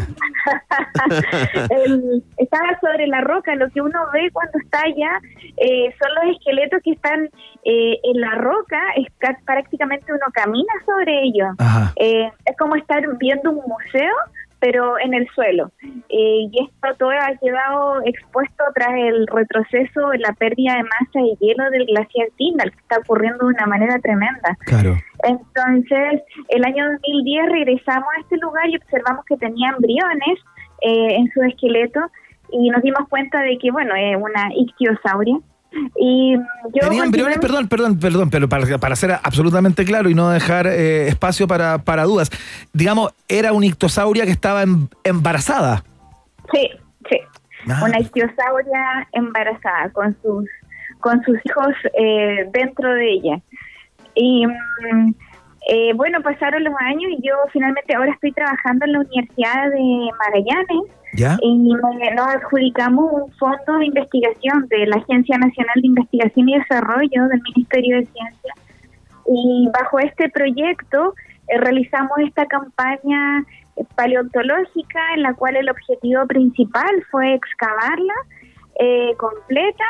el, estaba sobre la roca, lo que uno ve cuando está allá eh, son los esqueletos que están eh, en la roca, es prácticamente uno camina sobre ellos. Eh, es como estar viendo un museo, pero en el suelo. Eh, y esto todo ha quedado expuesto tras el retroceso, la pérdida de masa de hielo del glaciar Tyndall, que está ocurriendo de una manera tremenda. Claro. Entonces, el año dos mil diez regresamos a este lugar y observamos que tenía embriones eh, en su esqueleto y nos dimos cuenta de que, bueno, es una ictiosauria. Y yo Tenía embriones, perdón, perdón, perdón, pero para, para ser absolutamente claro y no dejar eh, espacio para, para dudas, digamos, era una ictiosauria que estaba em, embarazada. Sí, sí, ah. una ictiosauria embarazada con sus con sus hijos eh, dentro de ella. Y eh, bueno, pasaron los años y yo finalmente ahora estoy trabajando en la Universidad de Magallanes. ¿Ya? Y nos adjudicamos un fondo de investigación de la Agencia Nacional de Investigación y Desarrollo del Ministerio de Ciencia. Y bajo este proyecto eh, realizamos esta campaña paleontológica en la cual el objetivo principal fue excavarla eh, completa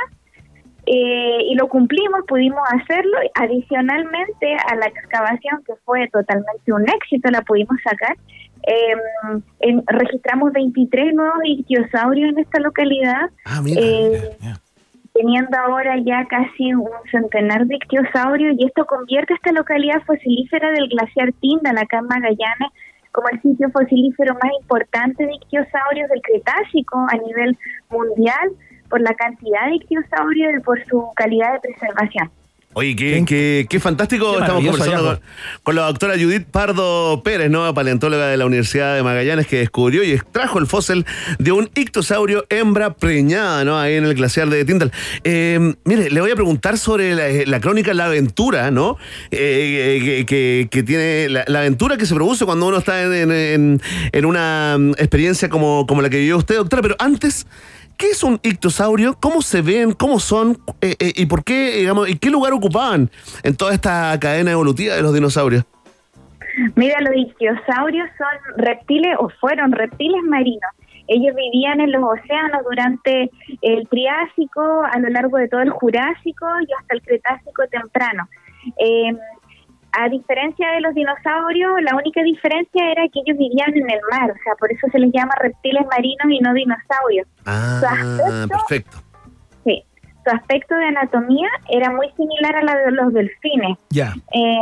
eh, y lo cumplimos, pudimos hacerlo. Adicionalmente a la excavación, que fue totalmente un éxito, la pudimos sacar. Eh, en, registramos veintitrés nuevos ictiosaurios en esta localidad, ah, mira, eh, mira, mira. teniendo ahora ya casi un centenar de ictiosaurios, y esto convierte a esta localidad fosilífera del glaciar Tyndall acá en Magallanes como el sitio fosilífero más importante de ictiosaurios del Cretácico a nivel mundial, por la cantidad de ictiosaurios y por su calidad de preservación. Oye, qué, qué, qué fantástico. Qué estamos conversando con, con la doctora Judith Pardo Pérez, nueva paleontóloga de la Universidad de Magallanes, que descubrió y extrajo el fósil de un ictosaurio hembra preñada, ¿no? Ahí en el glaciar de Tyndall. Eh, mire, le voy a preguntar sobre la, la crónica La Aventura, ¿no? Eh, que, que, que tiene la, la aventura que se produce cuando uno está en, en, en una experiencia como, como la que vivió usted, doctora. Pero antes, ¿qué es un ictiosaurio? ¿Cómo se ven? ¿Cómo son? Eh, eh, ¿Y por qué, digamos, y qué lugar ocupaban en toda esta cadena evolutiva de los dinosaurios? Mira, los ictiosaurios son reptiles o fueron reptiles marinos. Ellos vivían en los océanos durante el Triásico, a lo largo de todo el Jurásico y hasta el Cretácico temprano. Eh, a diferencia de los dinosaurios, la única diferencia era que ellos vivían en el mar, o sea, por eso se les llama reptiles marinos y no dinosaurios. Ah, su aspecto, perfecto. Sí, su aspecto de anatomía era muy similar a la de los delfines. Ya. Eh,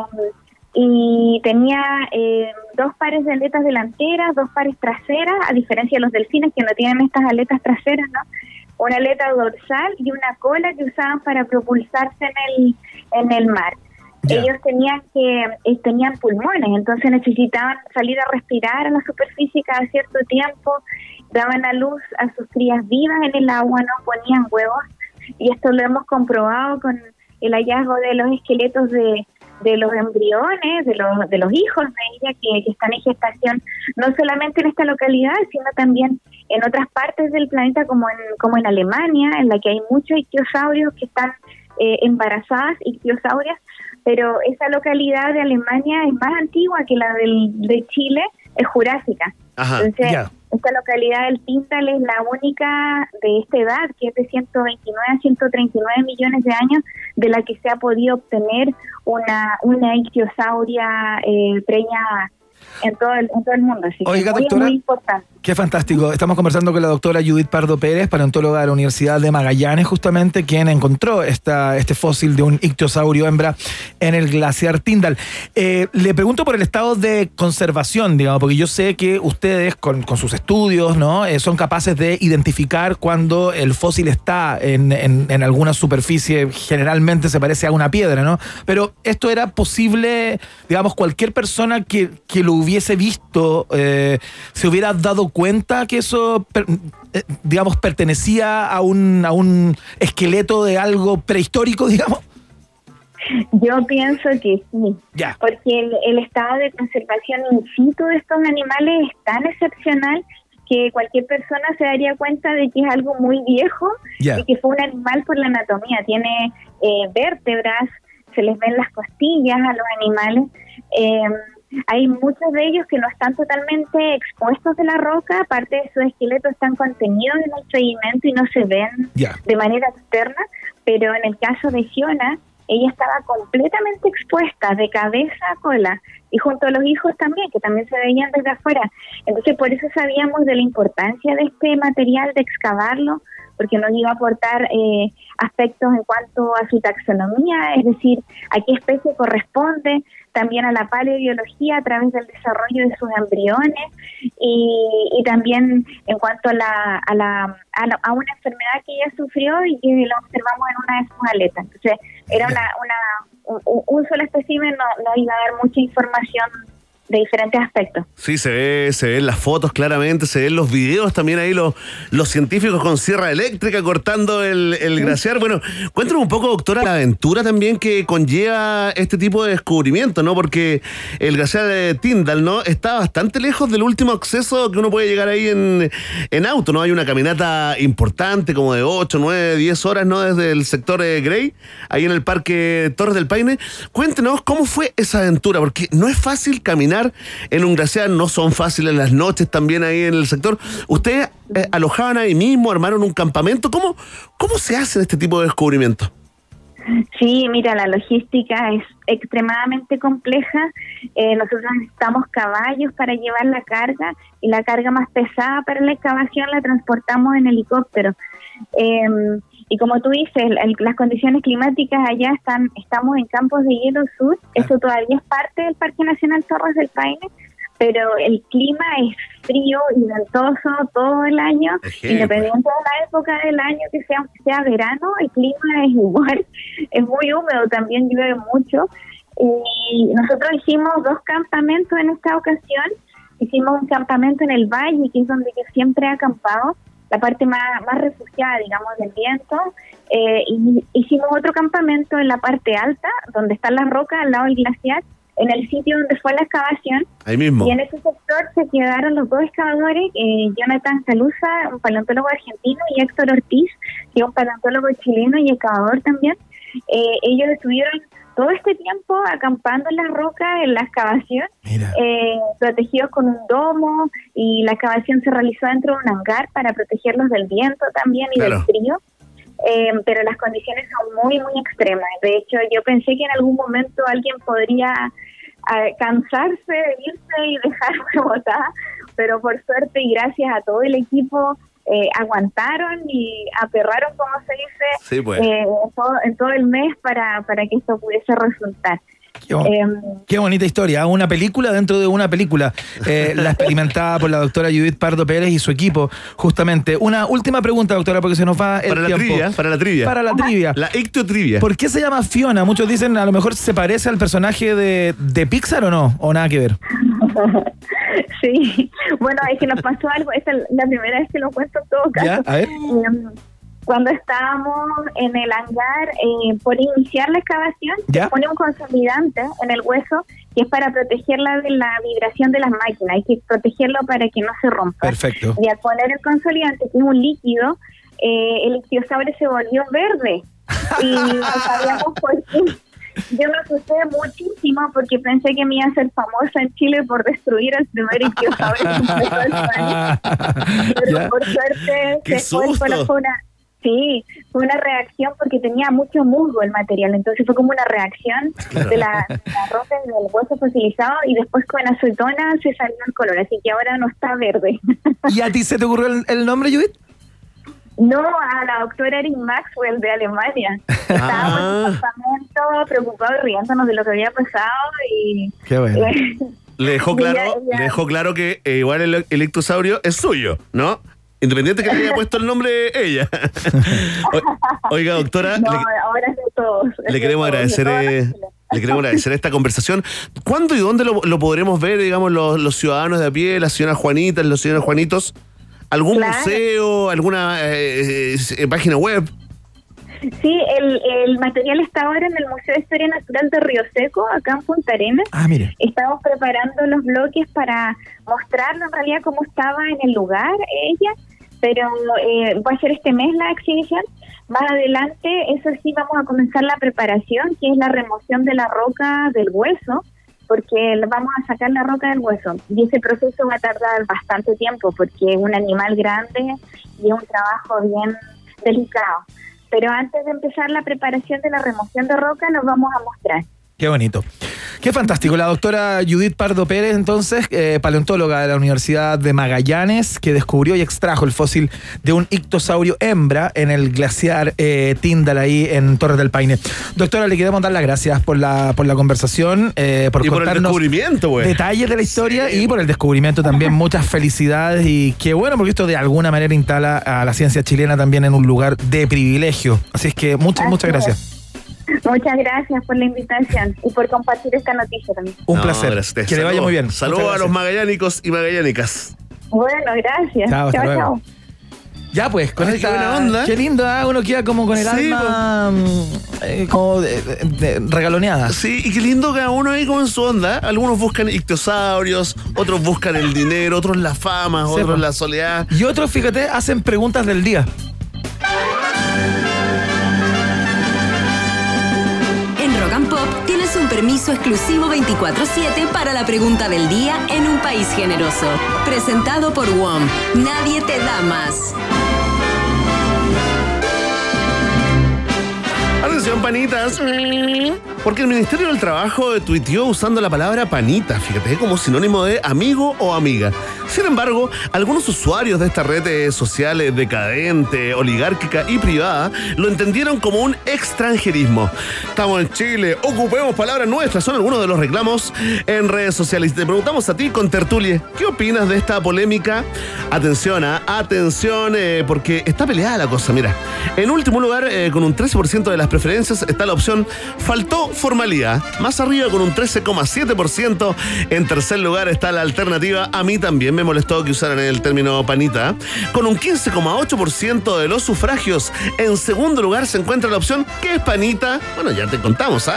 y tenía eh, dos pares de aletas delanteras, dos pares traseras, a diferencia de los delfines que no tienen estas aletas traseras, ¿no? Una aleta dorsal y una cola que usaban para propulsarse en el en el mar. Yeah. Ellos tenían que eh, tenían pulmones, entonces necesitaban salir a respirar a la superficie cada cierto tiempo, daban a luz a sus crías vivas en el agua, no ponían huevos, y esto lo hemos comprobado con el hallazgo de los esqueletos de de los embriones, de los de los hijos de ella que, que están en gestación, no solamente en esta localidad, sino también en otras partes del planeta, como en como en Alemania, en la que hay muchos ictiosaurios que están eh, embarazadas, ictiosaurias, pero esa localidad de Alemania es más antigua que la del, de Chile, es jurásica. Ajá, Entonces, yeah. esta localidad del Tindal es la única de esta edad, que es de ciento veintinueve a ciento treinta y nueve millones de años, de la que se ha podido obtener una una ictiosauria eh, preñada en todo el, en todo el mundo. Así Oiga, que muy, doctora, muy importante. Qué fantástico. Estamos conversando con la doctora Judith Pardo Pérez, paleontóloga de la Universidad de Magallanes, justamente, quien encontró esta, este fósil de un ictiosaurio hembra en el glaciar Tindal. Eh, le pregunto por el estado de conservación, digamos, porque yo sé que ustedes, con, con sus estudios, ¿no? Eh, son capaces de identificar cuando el fósil está en, en, en alguna superficie, generalmente se parece a una piedra, ¿no? Pero esto era posible, digamos, cualquier persona que, que lo hubiese visto, eh, se hubiera dado cuenta que eso, per, eh, digamos, pertenecía a un, a un esqueleto de algo prehistórico, digamos. Yo pienso que sí, ya. porque el, el estado de conservación in situ de estos animales es tan excepcional que cualquier persona se daría cuenta de que es algo muy viejo ya. y que fue un animal por la anatomía. Tiene eh, vértebras, se les ven las costillas a los animales. Eh, hay muchos de ellos que no están totalmente expuestos de la roca, parte de su esqueleto están contenidos en el sedimento y no se ven ya. de manera externa, pero en el caso de Fiona, ella estaba completamente expuesta de cabeza a cola y junto a los hijos también, que también se veían desde afuera. Entonces por eso sabíamos de la importancia de este material, de excavarlo, porque nos iba a aportar eh, aspectos en cuanto a su taxonomía, es decir, a qué especie corresponde, también a la paleobiología a través del desarrollo de sus embriones y, y también en cuanto a la, a la a la a una enfermedad que ella sufrió y que lo observamos en una de sus aletas. Entonces era una, una un, un solo espécimen, no, no iba a dar mucha información de diferentes aspectos. Sí, se ve, se ven las fotos claramente, se ven los videos también ahí, los, los científicos con sierra eléctrica cortando el, el glaciar. Bueno, cuéntanos un poco, doctora, la aventura también que conlleva este tipo de descubrimiento, ¿no? Porque el glaciar de Tindal, ¿no? Está bastante lejos del último acceso que uno puede llegar ahí en, en auto, ¿no? Hay una caminata importante, como de ocho, nueve, diez horas, ¿no? Desde el sector de Grey, ahí en el Parque Torres del Paine. Cuéntenos cómo fue esa aventura, porque no es fácil caminar en un glaciar, no son fáciles las noches también ahí en el sector. ¿Ustedes eh, alojaban ahí mismo, armaron un campamento? ¿Cómo, cómo se hace este tipo de descubrimientos? Sí, mira, la logística es extremadamente compleja. Eh, nosotros necesitamos caballos para llevar la carga y la carga más pesada para la excavación la transportamos en helicóptero. Eh, y como tú dices, el, el, las condiciones climáticas allá están, estamos en campos de hielo sur, eso todavía es parte del Parque Nacional Torres del Paine, pero el clima es frío y ventoso todo el año, independiente de la época del año que sea, aunque sea verano, el clima es igual, es muy húmedo, también llueve mucho, y nosotros hicimos dos campamentos en esta ocasión. Hicimos un campamento en el valle, que es donde yo siempre he acampado, la parte más, más refugiada, digamos, del viento, eh, y hicimos otro campamento en la parte alta, donde están las rocas al lado del glaciar, en el sitio donde fue la excavación. Ahí mismo. Y en ese sector se quedaron los dos excavadores, eh, Jonathan Calusa, un paleontólogo argentino, y Héctor Ortiz, que es un paleontólogo chileno y excavador también. Eh, ellos estuvieron todo este tiempo acampando en las rocas, en la excavación, eh, protegidos con un domo, y la excavación se realizó dentro de un hangar para protegerlos del viento también y claro. del frío. Eh, pero las condiciones son muy, muy extremas. De hecho, yo pensé que en algún momento alguien podría eh, cansarse, irse y dejarme botada, pero por suerte y gracias a todo el equipo eh, aguantaron y aperraron, como se dice, sí, pues. eh, todo, en todo el mes para, para que esto pudiese resultar. Qué, bon- eh, qué bonita historia, una película dentro de una película, eh, la experimentada por la doctora Judith Pardo Pérez y su equipo, justamente. Una última pregunta, doctora, porque se nos va el para tiempo. La trivia, para la trivia. Para la trivia. La ictotrivia. ¿Por qué se llama Fiona? Muchos dicen, a lo mejor se parece al personaje de, de Pixar, ¿o no? ¿O nada que ver? Sí, bueno, es que nos pasó algo, esta es la primera vez que lo cuento en todo caso. ¿Ya? A ver. Um, Cuando estábamos en el hangar eh, por iniciar la excavación, ¿ya? Se pone un consolidante en el hueso que es para protegerla de la vibración de las máquinas. Hay que protegerlo para que no se rompa. Perfecto. Y al poner el consolidante, que es un líquido, eh, el ictiosaurio se volvió verde. Y no sabíamos por qué. Yo me asusté muchísimo porque pensé que me iba a ser famosa en Chile por destruir el primer ictiosaurio que empezó el país. Pero ¿ya? Por suerte ¡qué se fue, susto! fue una... Sí, fue una reacción porque tenía mucho musgo el material, entonces fue como una reacción de la, de la roca y del hueso fosilizado, y después con acetona se salió el color, así que ahora no está verde. ¿Y a ti se te ocurrió el, el nombre, Judith? No, a la doctora Erin Maxwell de Alemania. Estábamos en el campamento preocupados, riéndonos de lo que había pasado y... Qué bueno. Eh, le dejó claro, ella, ella... le dejó claro que eh, igual el, el ictosaurio es suyo, ¿no? Independiente que le haya puesto el nombre ella. O, oiga, doctora. No, le, ahora es de todos. Le queremos todos, agradecer eh, le queremos agradecer esta conversación. ¿Cuándo y dónde lo, lo podremos ver, digamos, los, los ciudadanos de a pie, las señoras Juanitas, los señores Juanitos? ¿Algún claro. museo, alguna eh, eh, página web? Sí, el, el material está ahora en el Museo de Historia Natural de Río Seco, acá en Punta Arenas. Ah, mire. Estamos preparando los bloques para mostrarlo en realidad cómo estaba en el lugar ella, pero eh, va a ser este mes la exhibición. Más adelante, eso sí, vamos a comenzar la preparación, que es la remoción de la roca del hueso, porque vamos a sacar la roca del hueso. Y ese proceso va a tardar bastante tiempo, porque es un animal grande y es un trabajo bien delicado. Pero antes de empezar la preparación de la remoción de roca, nos vamos a mostrar. Qué bonito. Qué fantástico. La doctora Judith Pardo Pérez, entonces, eh, paleontóloga de la Universidad de Magallanes, que descubrió y extrajo el fósil de un ictosaurio hembra en el glaciar eh, Tyndall, ahí en Torres del Paine. Doctora, le queremos dar las gracias por la por la conversación, eh, por y contarnos por el descubrimiento, güey. detalles de la historia, sí, y por el descubrimiento también. Muchas felicidades, y qué bueno, porque esto de alguna manera instala a la ciencia chilena también en un lugar de privilegio. Así es que muchas, Así muchas gracias. Es. Muchas gracias por la invitación y por compartir esta noticia también. Un no, placer. Que Salud. Le vaya muy bien. Saludos a los magallánicos y magallánicas. Bueno, gracias. Chao, hasta chao, luego. Chao. Ya pues, con Ay, esta... Qué buena onda. Qué lindo, ¿eh? Uno queda como con el sí, alma eh, como de, de, de, regaloneada. Sí, y qué lindo cada uno ahí como en su onda. Algunos buscan ictiosaurios, otros buscan el dinero, otros la fama, sí, otros pues. la soledad. Y otros, fíjate, hacen preguntas del día. Rock and Pop tienes un permiso exclusivo veinticuatro siete para la pregunta del día en un país generoso. Presentado por W O M. Nadie te da más. Atención, panitas. Porque el Ministerio del Trabajo tuiteó usando la palabra panita, fíjate, como sinónimo de amigo o amiga. Sin embargo, algunos usuarios de esta red social decadente, oligárquica y privada lo entendieron como un extranjerismo. Estamos en Chile, ocupemos palabras nuestras, son algunos de los reclamos en redes sociales. Te preguntamos a ti, contertulie, ¿qué opinas de esta polémica? Atención, ¿eh? atención, eh, porque está peleada la cosa, mira. En último lugar, eh, con un trece por ciento de las preferencias está la opción faltó formalidad. Más arriba, con un trece coma siete por ciento. En tercer lugar está la alternativa a mí también me molestó que usaran el término panita. Con un quince coma ocho por ciento de los sufragios. En segundo lugar se encuentra la opción ¿qué es panita? Bueno, ya te contamos, ¿ah? ¿eh?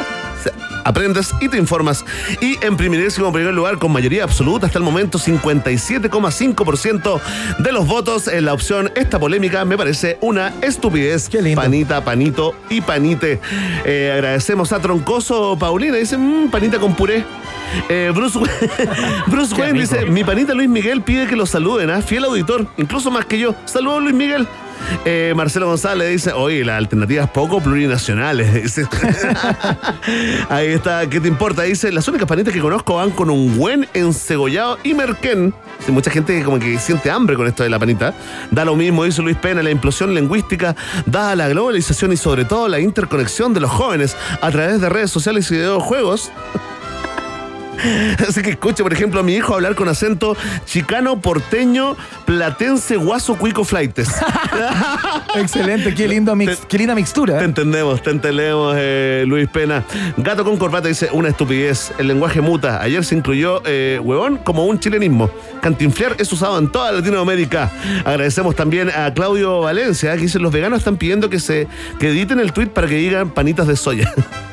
aprendes y te informas. Y en primerísimo primer lugar, con mayoría absoluta hasta el momento, cincuenta y siete coma cinco por ciento de los votos en la opción esta polémica me parece una estupidez. Qué lindo. Panita, panito y panite. Eh, agradecemos a Troncoso Paulina, dice mmm, panita con puré. Eh, Bruce, Bruce Wayne dice, mi panita Luis Miguel pide que lo saluden, ¿eh? Fiel auditor, incluso más que yo. Saludos, Luis Miguel. Eh, Marcelo González dice, oye, las alternativas poco plurinacionales. Dice. Ahí está, ¿qué te importa? Dice, las únicas panitas que conozco van con un buen encebollado y merquén. Hay mucha gente como que siente hambre con esto de la panita. Da lo mismo, dice Luis Pena, la implosión lingüística dada la globalización y sobre todo la interconexión de los jóvenes a través de redes sociales y videojuegos. Así que escuche, por ejemplo, a mi hijo hablar con acento chicano, porteño, platense, guaso, cuico, flaites. Excelente, qué lindo mix, te, qué linda mixtura. Te entendemos, te entendemos, eh, Luis Pena. Gato con corbata dice, una estupidez. El lenguaje muta. Ayer se incluyó eh, huevón como un chilenismo. Cantinflear es usado en toda Latinoamérica. Agradecemos también a Claudio Valencia, que dice, los veganos están pidiendo que se que editen el tweet para que digan panitas de soya.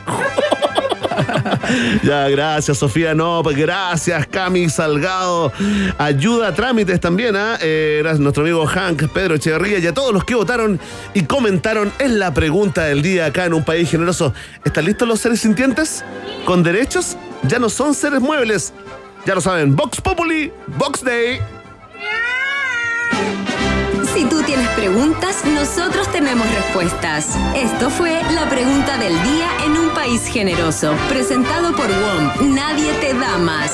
Ya, gracias, Sofía. No, pues gracias, Cami Salgado. Ayuda a trámites también, ¿eh? eh gracias, nuestro amigo Hank, Pedro Echeverría y a todos los que votaron y comentaron. Es la pregunta del día acá en Un País Generoso. ¿Están listos los seres sintientes? ¿Con derechos? Ya no son seres muebles. Ya lo saben, Vox Populi, Vox Day. Si tú tienes preguntas, nosotros tenemos respuestas. Esto fue la pregunta del día en Un País Generoso, presentado por W O M. Nadie te da más.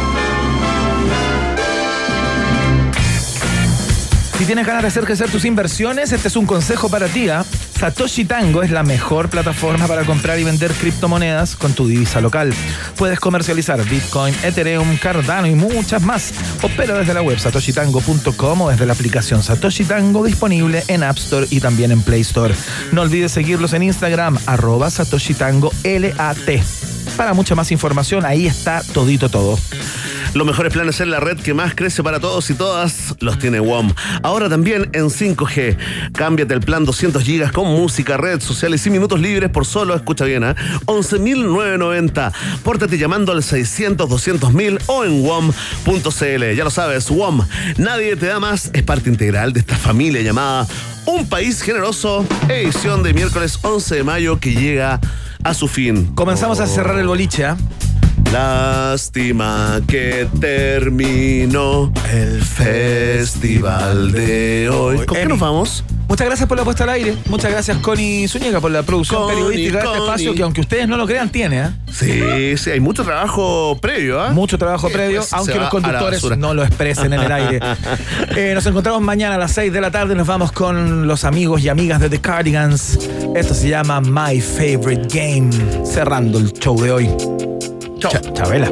Si tienes ganas de hacer crecer tus inversiones, este es un consejo para ti, ¿eh? Satoshi Tango es la mejor plataforma para comprar y vender criptomonedas con tu divisa local. Puedes comercializar Bitcoin, Ethereum, Cardano y muchas más. Opera desde la web satoshi tango punto com o desde la aplicación Satoshi Tango, disponible en App Store y también en Play Store. No olvides seguirlos en Instagram, arroba Satoshi Tango L A T. Para mucha más información, ahí está todito todo. Los mejores planes en la red que más crece para todos y todas los tiene W O M. Ahora también en cinco G. Cámbiate el plan doscientos gigas con música, redes sociales y minutos libres por solo, escucha bien, ¿eh? once mil novecientos noventa. Pórtate llamando al seiscientos, doscientos mil o en W O M punto c l. Ya lo sabes, W O M. Nadie te da más. Es parte integral de esta familia llamada Un País Generoso, edición de miércoles once de mayo que llega a su fin. Comenzamos oh. a cerrar el boliche, ¿eh? Lástima que terminó el festival de hoy. ¿Con qué nos vamos? Muchas gracias por la puesta al aire. Muchas gracias, Connie Zúñiga, por la producción Connie, periodística de este espacio, que aunque ustedes no lo crean, tiene, ¿eh? Sí, sí, hay mucho trabajo previo, ¿eh? Mucho trabajo previo, pues aunque los conductores no lo expresen en el aire. eh, nos encontramos mañana a las seis de la tarde. Nos vamos con los amigos y amigas de The Cardigans. Esto se llama My Favorite Game. Cerrando el show de hoy. Chao. Ch- Chabela.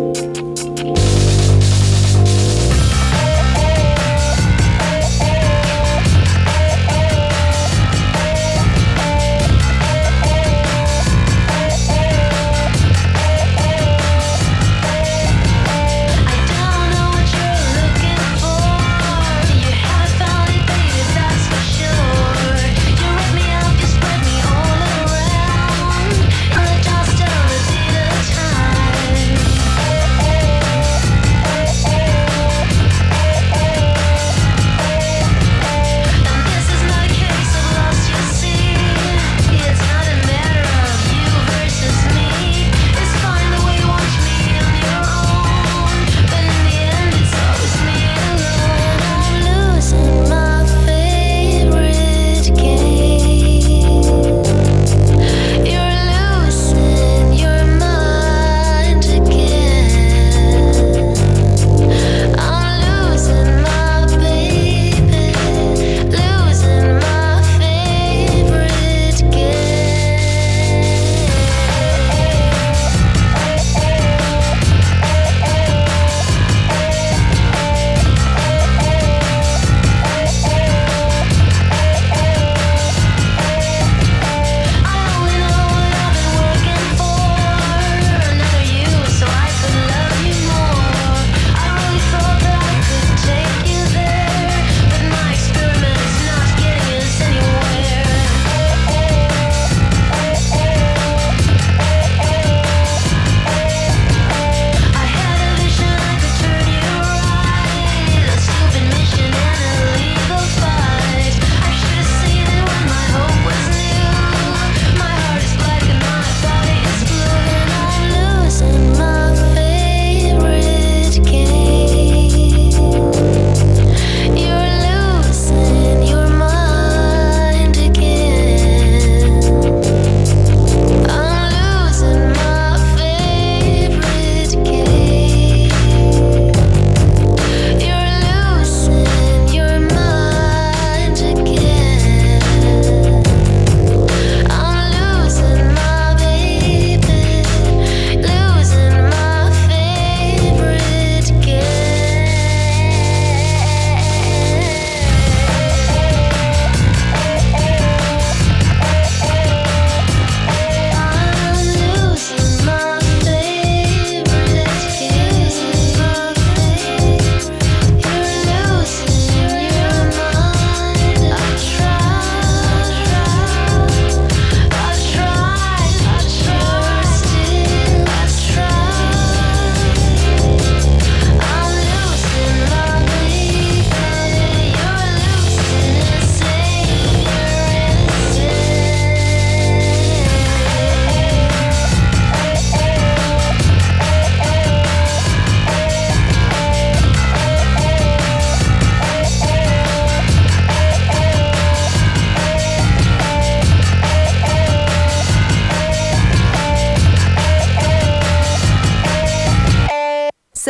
Time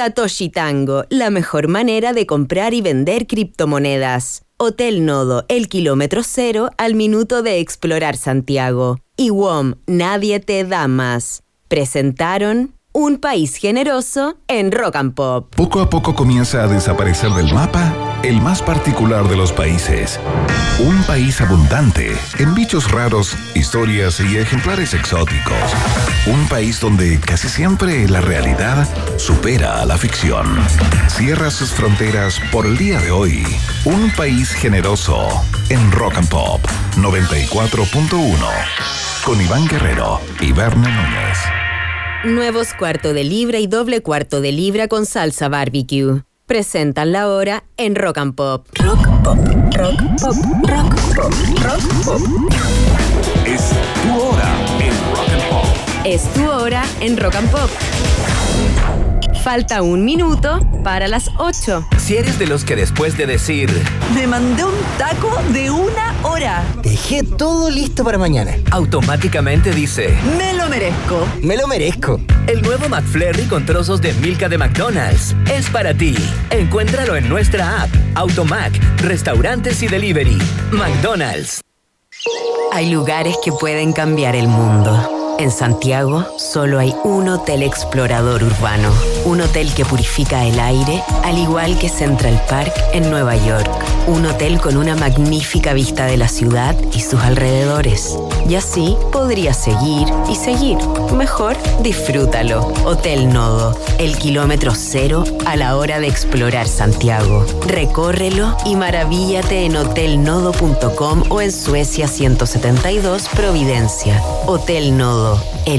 Satoshi Tango, la mejor manera de comprar y vender criptomonedas. Hotel Nodo, el kilómetro cero al minuto de explorar Santiago. Y W O M, nadie te da más. Presentaron Un País Generoso en Rock and Pop. Poco a poco comienza a desaparecer del mapa el más particular de los países. Un país abundante en bichos raros, historias y ejemplares exóticos. Un país donde casi siempre la realidad supera a la ficción. Cierra sus fronteras por el día de hoy. Un País Generoso en Rock and Pop noventa y cuatro punto uno. Con Iván Guerrero y Verne Núñez. Nuevos cuarto de libra y doble cuarto de libra con salsa barbecue. Presentan la hora en Rock and Pop. Rock Pop, Rock Pop, Rock Pop, Rock Pop. Es tu hora en Rock and Pop. Es tu hora en Rock and Pop. Falta un minuto para las ocho. Si eres de los que después de decir me mandé un taco de una hora, dejé todo listo para mañana, automáticamente dice me lo merezco. Me lo merezco. El nuevo McFlurry con trozos de Milka de McDonald's es para ti. Encuéntralo en nuestra app, Automac, restaurantes y delivery. McDonald's. Hay lugares que pueden cambiar el mundo. En Santiago solo hay un hotel explorador urbano, un hotel que purifica el aire, al igual que Central Park en Nueva York, un hotel con una magnífica vista de la ciudad y sus alrededores. Y así podrías seguir y seguir. Mejor disfrútalo. Hotel Nodo, el kilómetro cero a la hora de explorar Santiago. Recórrelo y maravíllate en hotel nodo punto com o en Suecia ciento setenta y dos Providencia. Hotel Nodo. El